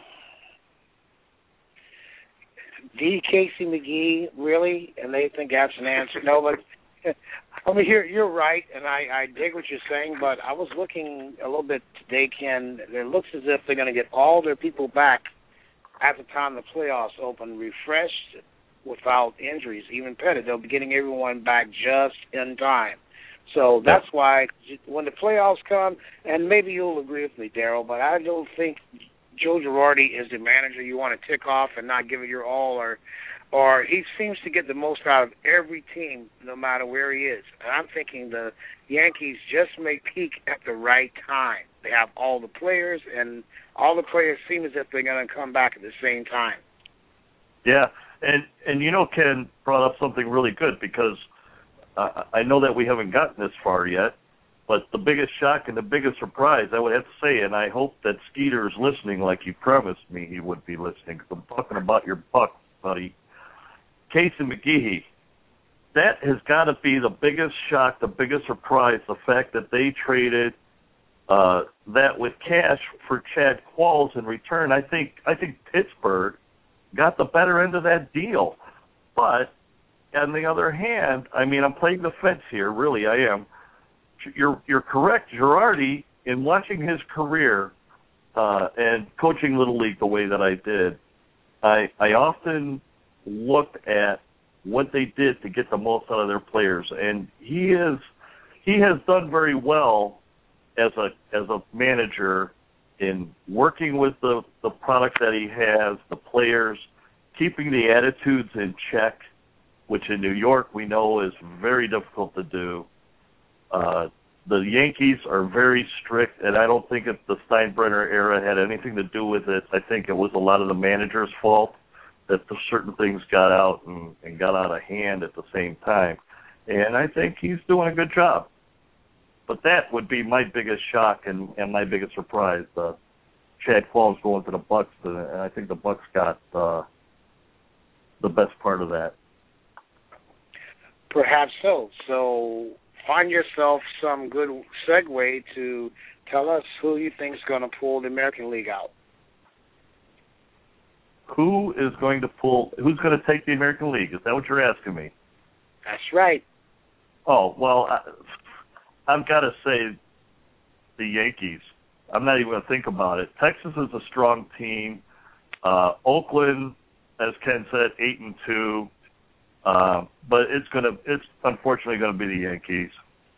Casey McGee, really? And they think that's an answer? No, but I mean, you're right, and I dig what you're saying, but I was looking a little bit today, Ken. It looks as if they're going to get all their people back at the time the playoffs open, refreshed without injuries, even Pettit. They'll be getting everyone back just in time. So that's why when the playoffs come, and maybe you'll agree with me, Daryl, but I don't think Joe Girardi is the manager you want to tick off and not give it your all, or he seems to get the most out of every team no matter where he is. And I'm thinking the Yankees just may peak at the right time. They have all the players, and all the players seem as if they're going to come back at the same time. Yeah, and you know, Ken brought up something really good, because I know that we haven't gotten this far yet, but the biggest shock and the biggest surprise, I would have to say, and I hope that Skeeter is listening like he promised me he would be listening, because I'm talking about your Bucks, buddy. Casey McGee, that has got to be the biggest shock, the biggest surprise, the fact that they traded that with cash for Chad Qualls in return. I think Pittsburgh got the better end of that deal. But on the other hand, I mean, I'm playing the fence here, really, I am. You're correct, Girardi, in watching his career and coaching Little League the way that I did, I often looked at what they did to get the most out of their players, and he has done very well as a manager in working with the product that he has, the players, keeping the attitudes in check, which in New York we know is very difficult to do. The Yankees are very strict, and I don't think that the Steinbrenner era had anything to do with it. I think it was a lot of the manager's fault that certain things got out and got out of hand at the same time. And I think he's doing a good job. But that would be my biggest shock and my biggest surprise. Chad Qualls going to the Bucks, and I think the Bucks got the best part of that. Perhaps so. So find yourself some good segue to tell us who you think is going to pull the American League out. Who's going to take the American League? Is that what you're asking me? That's right. Oh, well, I've got to say the Yankees. I'm not even going to think about it. Texas is a strong team. Oakland, as Ken said, 8-2. But it's unfortunately gonna be the Yankees.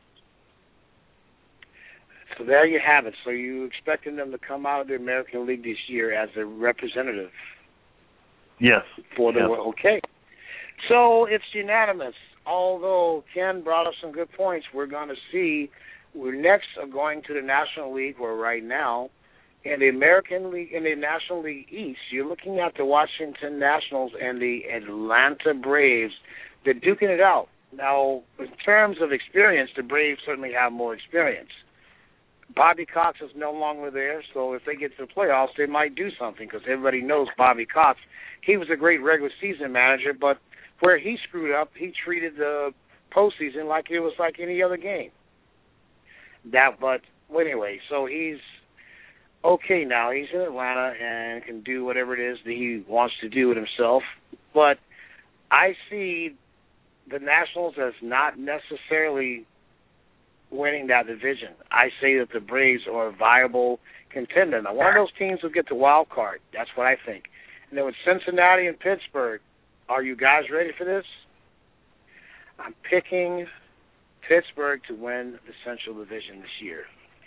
So there you have it. So you expecting them to come out of the American League this year as a representative? Yes. For the yes. Okay. So it's unanimous. Although Ken brought up some good points, we're going to see. We're next going to the National League, where right now in the American League, in the National League East, you're looking at the Washington Nationals and the Atlanta Braves. They're duking it out. Now, in terms of experience, the Braves certainly have more experience. Bobby Cox is no longer there, so if they get to the playoffs, they might do something because everybody knows Bobby Cox. He was a great regular season manager, but where he screwed up, he treated the postseason like it was like any other game. But anyway, so he's okay now. He's in Atlanta and can do whatever it is that he wants to do with himself. But I see the Nationals as not necessarily winning that division. I say that the Braves are a viable contender. Now, one of those teams will get the wild card. That's what I think. And then with Cincinnati and Pittsburgh, are you guys ready for this? I'm picking Pittsburgh to win the Central Division this year.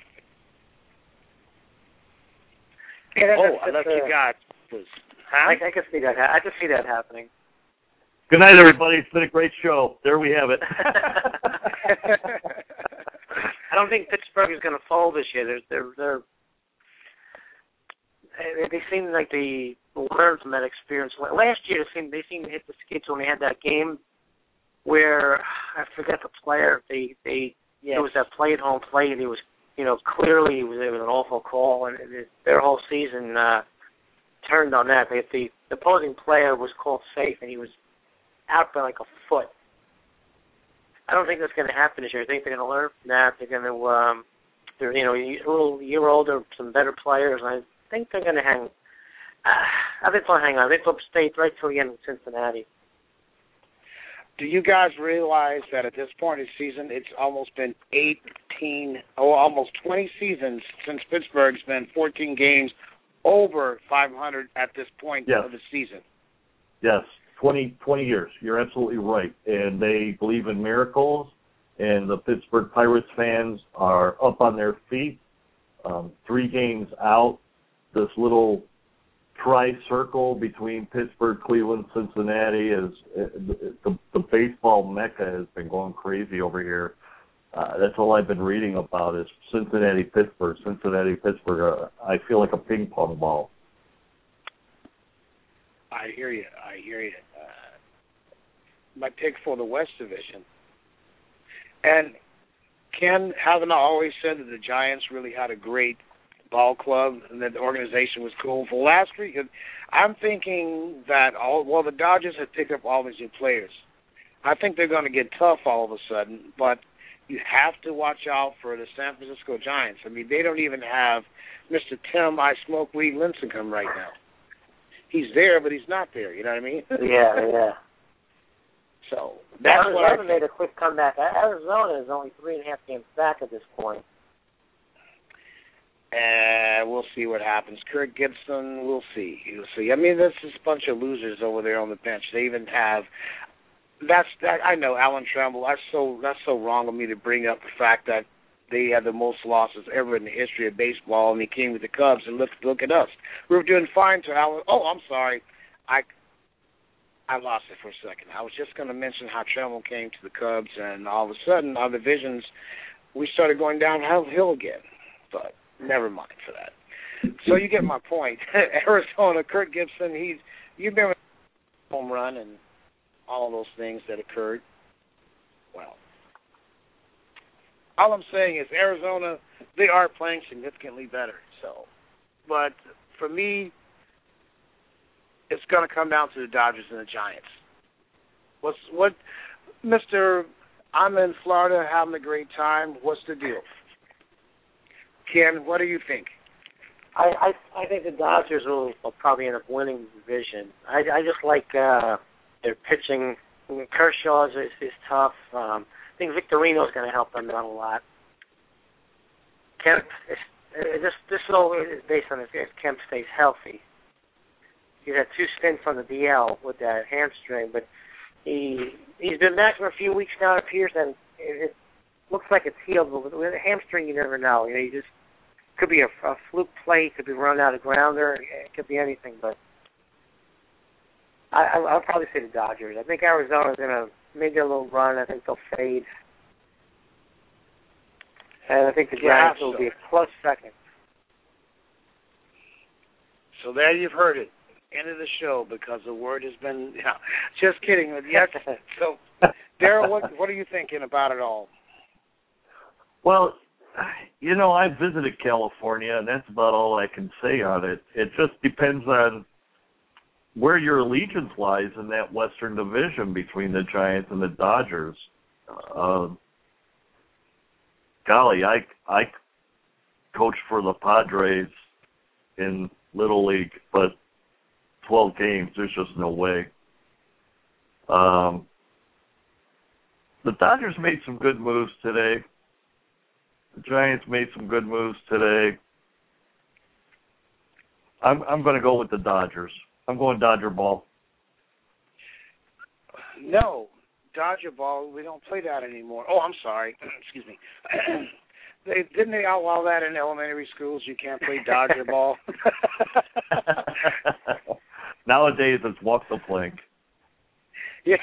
Yeah, I left you guys. Huh? I can see that. I can see that happening. Good night, everybody. It's been a great show. There we have it. I don't think Pittsburgh is going to fold this year. They seem like they learned from that experience. Last year, they seemed to hit the skids when they had that game where I forget the player. There was that play at home plate. It was, clearly it was an awful call, and their whole season turned on that. The opposing player was called safe, and he was out by like a foot. I don't think that's going to happen this year. I think they're going to learn from that. They're going to, they're a little year older, some better players. And I think they're going to hang. I think they'll hang on. I think they'll stay right till the end of Cincinnati. Do you guys realize that at this point in the season, it's almost been almost 20 seasons since Pittsburgh's been 14 games over 500 at this point of the season? Yes. 20 years. You're absolutely right. And they believe in miracles, and the Pittsburgh Pirates fans are up on their feet. 3 games out, this little tri-circle between Pittsburgh, Cleveland, Cincinnati, the baseball mecca has been going crazy over here. That's all I've been reading about is Cincinnati, Pittsburgh. I feel like a ping pong ball. I hear you. My pick for the West Division. And Ken, haven't I always said that the Giants really had a great ball club and that the organization was cool? For last week, I'm thinking that the Dodgers have picked up all these new players. I think they're going to get tough all of a sudden, but you have to watch out for the San Francisco Giants. I mean, they don't even have Mr. Tim I Smoke Weed Lincecum right now. He's there, but he's not there. You know what I mean? Yeah. So that's what Arizona made a quick comeback. Arizona is only 3.5 games back at this point. We'll see what happens. Kirk Gibson, we'll see. I mean, there's this bunch of losers over there on the bench. They even have. I know Alan Trammell. That's so wrong of me to bring up the fact that they had the most losses ever in the history of baseball, and he came with the Cubs. And look at us. We were doing fine to Alan. Oh, I'm sorry. I lost it for a second. I was just going to mention how Trammell came to the Cubs, and all of a sudden, our divisions, we started going downhill again. But never mind for that. So you get my point. Arizona, Kirk Gibson, you've been with home run and all those things that occurred. Well, all I'm saying is Arizona, they are playing significantly better. So, but for me, it's going to come down to the Dodgers and the Giants. I'm in Florida having a great time. What's the deal? Ken, what do you think? I think the Dodgers will probably end up winning the division. I just like their pitching. Kershaw is tough. I think Victorino's going to help them out a lot. Kemp, this all is based on if Kemp stays healthy. He had 2 stints on the DL with that hamstring, but He's been back for a few weeks now, it appears, and it looks like it's healed. But with a hamstring, you never know. You just could be a fluke play, could be run out of grounder, it could be anything. But I'll probably say the Dodgers. I think Arizona's going to make a little run. I think they'll fade. And I think the Giants will be a close second. So there you've heard it. End of the show because the word has been. Just kidding. Yes. So, Daryl, what are you thinking about it all? Well, I visited California, and that's about all I can say on it. It just depends on where your allegiance lies in that Western Division between the Giants and the Dodgers. Golly, I coached for the Padres in Little League, but 12 games, there's just no way. The Dodgers made some good moves today. The Giants made some good moves today. I'm going to go with the Dodgers. I'm going Dodger ball. No, Dodger ball. We don't play that anymore. Oh, I'm sorry. Excuse me. Didn't they outlaw that in elementary schools? You can't play Dodger ball. Nowadays, it's walk the plank. Yeah,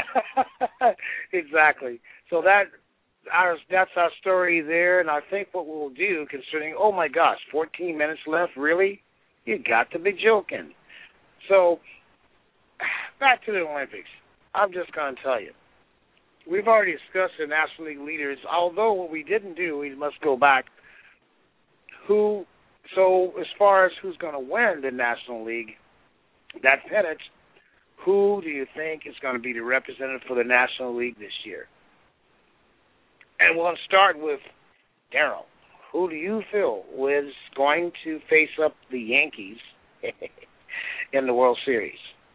exactly. So that's our story there, and I think what we'll do, considering, oh my gosh, 14 minutes left, really? You got to be joking. So, back to the Olympics. I'm just going to tell you. We've already discussed the National League leaders, although what we didn't do, we must go back. So as far as who's going to win the National League, that pennant, who do you think is going to be the representative for the National League this year? And we'll start with Daryl. Who do you feel is going to face up the Yankees in the World Series?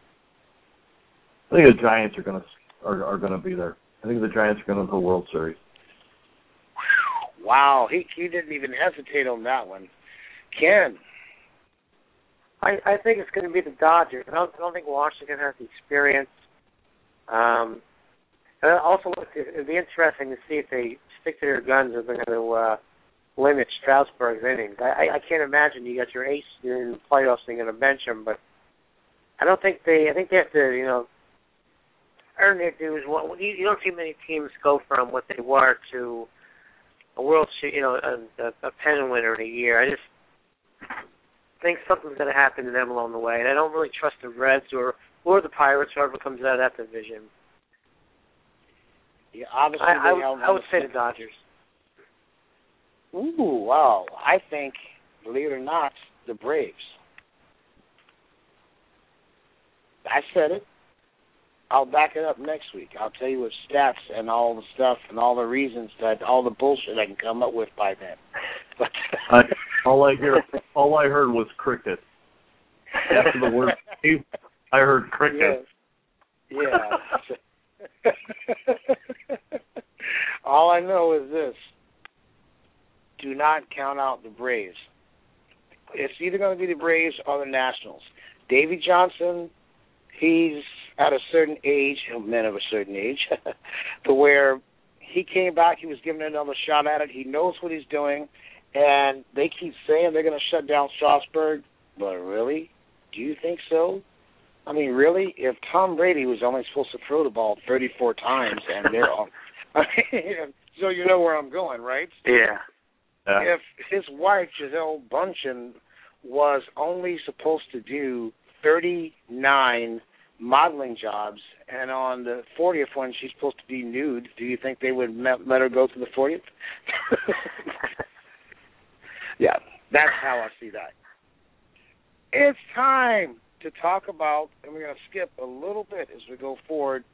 I think the Giants are going to be there. I think the Giants are going to the World Series. Wow, he didn't even hesitate on that one. Ken? I think it's going to be the Dodgers. I don't think Washington has the experience. And also, it'd be interesting to see if they stick to their guns or they're going to limit Strasburg's innings. I can't imagine you got your ace in the playoffs and you're going to bench him, but I think they have to, earn their dues. You don't see many teams go from what they were to a World Series, a pennant winner in a year. I just think something's going to happen to them along the way, and I don't really trust the Reds or the Pirates, whoever comes out of that division. Yeah, obviously, I would say the Dodgers. Ooh, wow! I think, believe it or not, the Braves. I said it. I'll back it up next week. I'll tell you with stats and all the stuff and all the reasons that all the bullshit I can come up with by then. But all I heard was cricket. After the word I heard cricket. Yeah. All I know is this. Do not count out the Braves. It's either going to be the Braves or the Nationals. Davey Johnson, he's at a certain age, men of a certain age, to where he came back, he was given another shot at it, he knows what he's doing, and they keep saying they're going to shut down Strasburg, but really? Do you think so? I mean, really? If Tom Brady was only supposed to throw the ball 34 times, and they're all, so you know where I'm going, right? Yeah. If his wife, Gisele Bundchen, was only supposed to do 39 modeling jobs, and on the 40th one she's supposed to be nude, do you think they would let her go to the 40th? Yeah, that's how I see that. It's time to talk about, and we're going to skip a little bit as we go forward.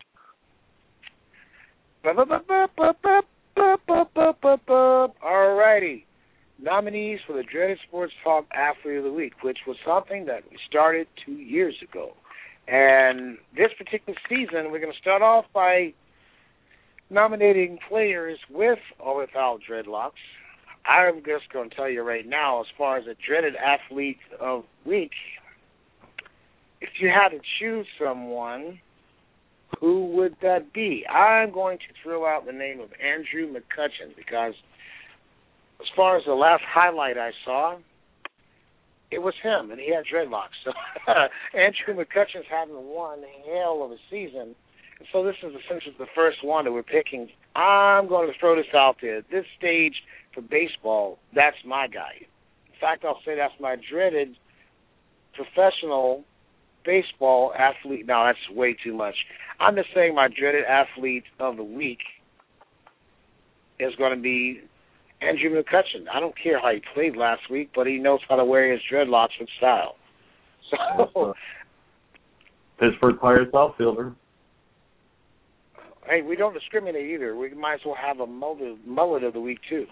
All righty. Nominees for the Dreaded Sports Talk Athlete of the Week, which was something that we started 2 years ago. And this particular season, we're going to start off by nominating players with or without dreadlocks. I'm just going to tell you right now, as far as a Dreaded Athlete of the Week, if you had to choose someone, Who would that be? I'm going to throw out the name of Andrew McCutcheon because as far as the last highlight I saw, it was him, and he had dreadlocks. So Andrew McCutcheon's having one hell of a season. And so this is essentially the first one that we're picking. I'm going to throw this out there. At this stage for baseball, that's my guy. In fact, I'll say that's my dreaded professional baseball athlete. No, that's way too much. I'm just saying my dreaded athlete of the week is going to be Andrew McCutcheon. I don't care how he played last week, but he knows how to wear his dreadlocks with style. So, Pittsburgh Pirates outfielder. Hey, we don't discriminate either. We might as well have a mullet of the week, too.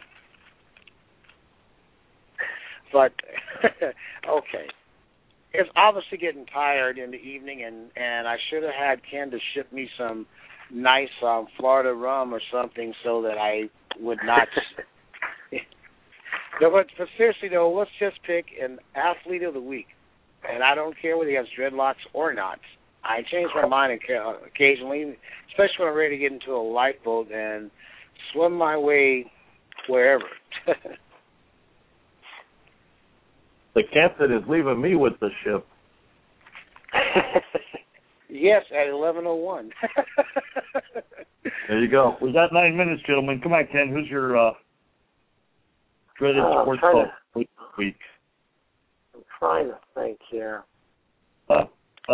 But, okay. It's obviously getting tired in the evening, and I should have had Ken to ship me some nice Florida rum or something so that I would not... No, but seriously, though, let's just pick an athlete of the week. And I don't care whether he has dreadlocks or not. I change my mind occasionally, especially when I'm ready to get into a lifeboat and swim my way wherever. The captain is leaving me with the ship. Yes, at 11:01. There you go. We got 9 minutes, gentlemen. Come on, Ken. Who's your dreaded sports talk week? I'm trying to think here. Well,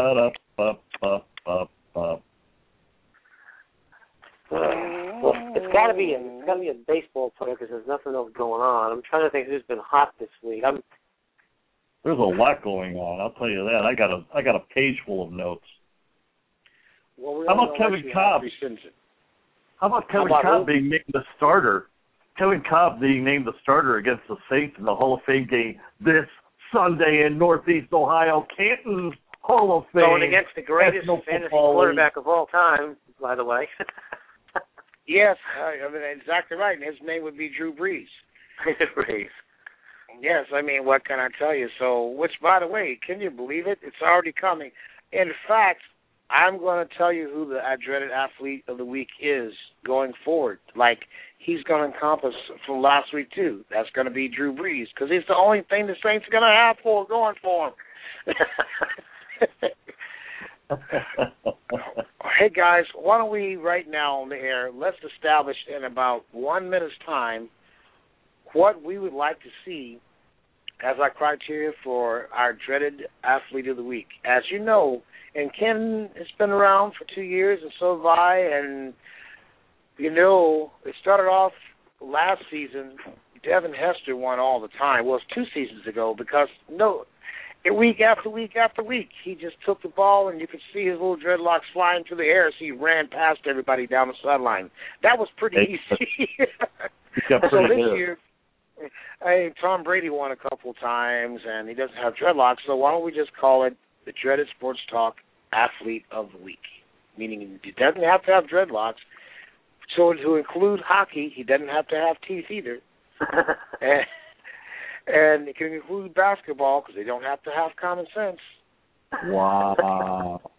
it's got to be a baseball player because there's nothing else going on. I'm trying to think who's been hot this week. There's a lot going on. I'll tell you that. I got a page full of notes. Well, How about Kevin Cobb? How about Kevin Cobb being named the starter? Kevin Cobb being named the starter against the Saints in the Hall of Fame game this Sunday in Northeast Ohio, Canton Hall of Fame. Going against the greatest fantasy quarterback of all time, by the way. Yes, I mean, exactly right. And his name would be Drew Brees. Brees. Yes, I mean, what can I tell you? So, which, by the way, can you believe it? It's already coming. In fact, I'm going to tell you who the dreaded athlete of the week is going forward. Like, he's going to encompass from last week, too. That's going to be Drew Brees, because he's the only thing the Saints are going to have going for him. Hey, guys, why don't we, right now on the air, let's establish in about 1 minute's time what we would like to see as our criteria for our dreaded athlete of the week. As you know, and Ken has been around for 2 years, and so have I, and, you know, it started off last season, Devin Hester won all the time. Well, it's 2 seasons ago because, week after week after week, he just took the ball, and you could see his little dreadlocks flying through the air as he ran past everybody down the sideline. That was pretty easy. So this year, Tom Brady won a couple times, and he doesn't have dreadlocks, so why don't we just call it the Dreaded Sports Talk Athlete of the Week, meaning he doesn't have to have dreadlocks. So to include hockey, he doesn't have to have teeth either. and it can include basketball because they don't have to have common sense. Wow.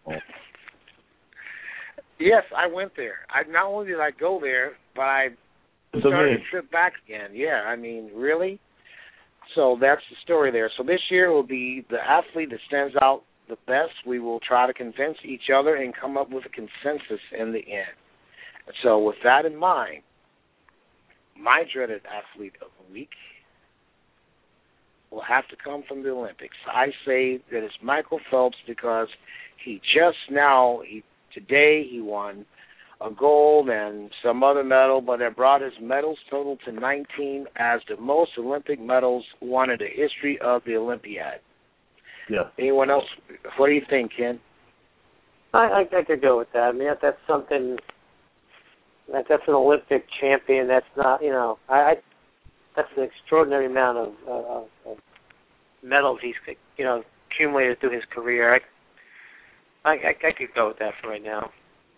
Yes, I went there. Not only did I go there, but I started a trip back again. Yeah, I mean, really? So that's the story there. So this year will be the athlete that stands out the best. We will try to convince each other and come up with a consensus in the end. And so with that in mind, my dreaded athlete of the week will have to come from the Olympics. I say that it's Michael Phelps because today he won a gold and some other medal, but that brought his medals total to 19 as the most Olympic medals won in the history of the Olympiad. Yeah. Anyone else? What do you think, Ken? I could go with that. I mean, that's something. That's an Olympic champion. That's not, that's an extraordinary amount of medals he's, accumulated through his career. I could go with that for right now.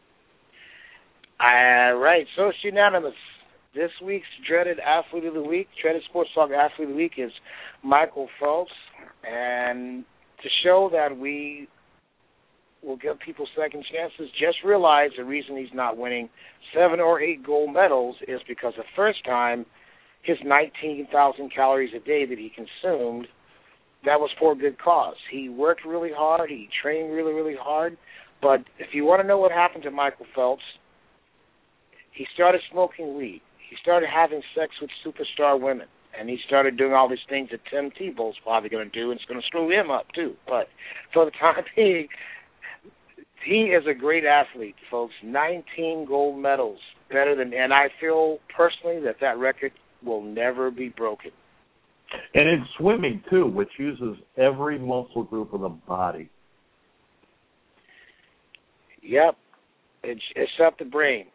All right, so it's unanimous. This week's dreaded athlete of the week, dreaded sports talk athlete of the week is Michael Phelps. And to show that we will give people second chances. Just realize the reason he's not winning 7 or 8 gold medals is because the first time his 19,000 calories a day that he consumed, that was for a good cause. He worked really hard. He trained really, really hard. But if you want to know what happened to Michael Phelps, he started smoking weed. He started having sex with superstar women. And he started doing all these things that Tim Tebow's probably going to do, and it's going to screw him up, too. But for the time being, he is a great athlete, folks. 19 gold medals, better than, and I feel personally that record will never be broken. And in swimming, too, which uses every muscle group of the body. Yep. Except the brain.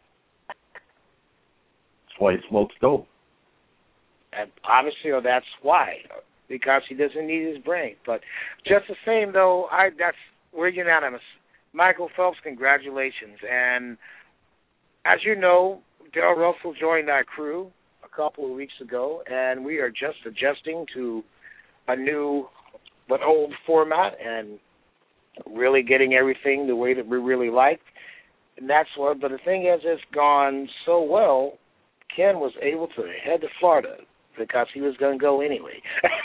That's why he smokes dope. And obviously, that's why, because he doesn't need his brain. But just the same, though, we're unanimous. Michael Phelps, congratulations. And as you know, Dale Russell joined our crew a couple of weeks ago, and we are just adjusting to a new but old format and really getting everything the way that we really like. And that's what. But the thing is, it's gone so well, Ken was able to head to Florida, because he was going to go anyway.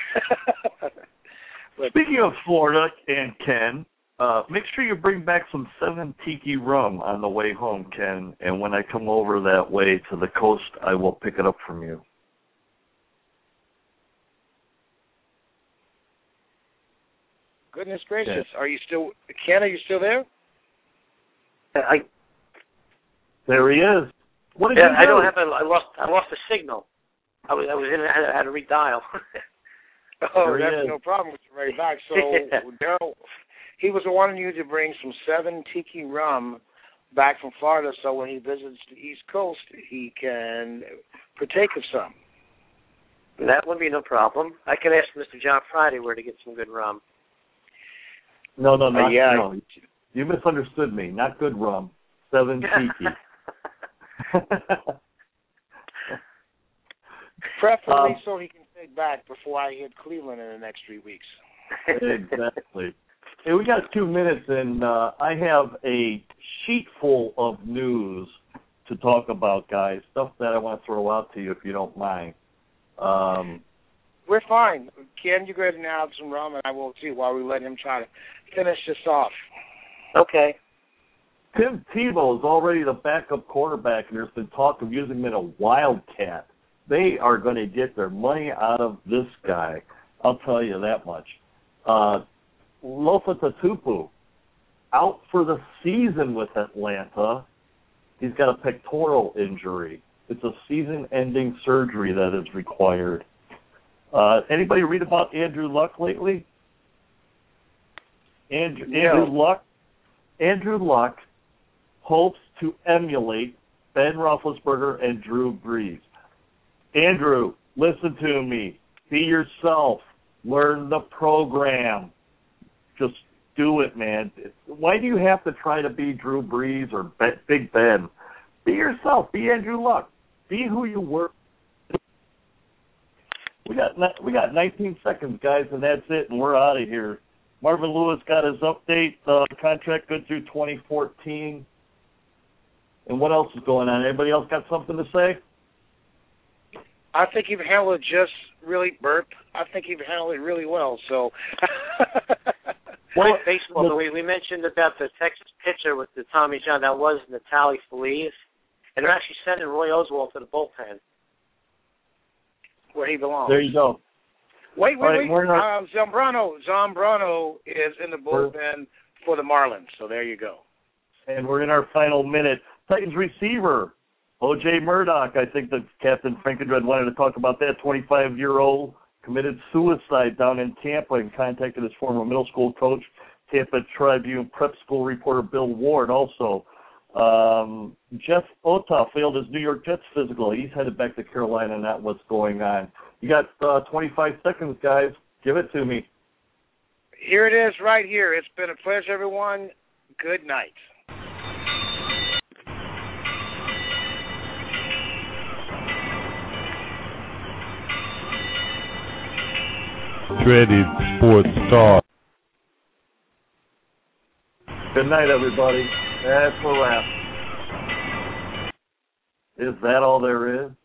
Speaking of Florida and Ken, make sure you bring back some 7 Tiki rum on the way home, Ken. And when I come over that way to the coast, I will pick it up from you. Goodness gracious. Yes. Are you still, Ken, are you still there? There he is. What did you do? I don't have I lost the signal. I was in. I had to redial. That's no problem with you right back. So Daryl, he was wanting you to bring some 7 Tiki rum back from Florida, so when he visits the East Coast, he can partake of some. That would be no problem. I can ask Mr. John Friday where to get some good rum. No. You misunderstood me. Not good rum. 7 Tiki. Preferably so he can take back before I hit Cleveland in the next 3 weeks. Exactly. Hey, we got 2 minutes, and I have a sheet full of news to talk about, guys. Stuff that I want to throw out to you if you don't mind. We're fine. Ken, you go ahead and have some rum, and I will too, while we let him try to finish this off. Okay. Tim Tebow is already the backup quarterback, and there's been talk of using him in a Wildcat. They are going to get their money out of this guy. I'll tell you that much. Lofa Tatupu, out for the season with Atlanta. He's got a pectoral injury. It's a season-ending surgery that is required. Anybody read about Andrew Luck lately? Andrew Luck hopes to emulate Ben Roethlisberger and Drew Brees. Andrew, listen to me. Be yourself. Learn the program. Just do it, man. Why do you have to try to be Drew Brees or Big Ben? Be yourself. Be Andrew Luck. Be who you were. We got 19 seconds, guys, and that's it, and we're out of here. Marvin Lewis got his update. Contract good through 2014. And what else is going on? Anybody else got something to say? I think you've handled it just really, Bert. I think you've handled it really well. So, well, baseball. We mentioned about the Texas pitcher with the Tommy John. That was Natalie Feliz, and they're actually sending Roy Oswalt to the bullpen, where he belongs. There you go. Wait. Zambrano is in the bullpen for the Marlins. So there you go. And we're in our final minute. Titans receiver O.J. Murdoch, I think that Captain Frankendred wanted to talk about that. 25-year-old committed suicide down in Tampa and contacted his former middle school coach, Tampa Tribune prep school reporter Bill Ward also. Jeff Ota failed his New York Jets physical. He's headed back to Carolina, and that's what's going on. You got 25 seconds, guys. Give it to me. Here it is right here. It's been a pleasure, everyone. Good night. Dreaded Sports Talk. Good night, everybody. That's a wrap. Is that all there is?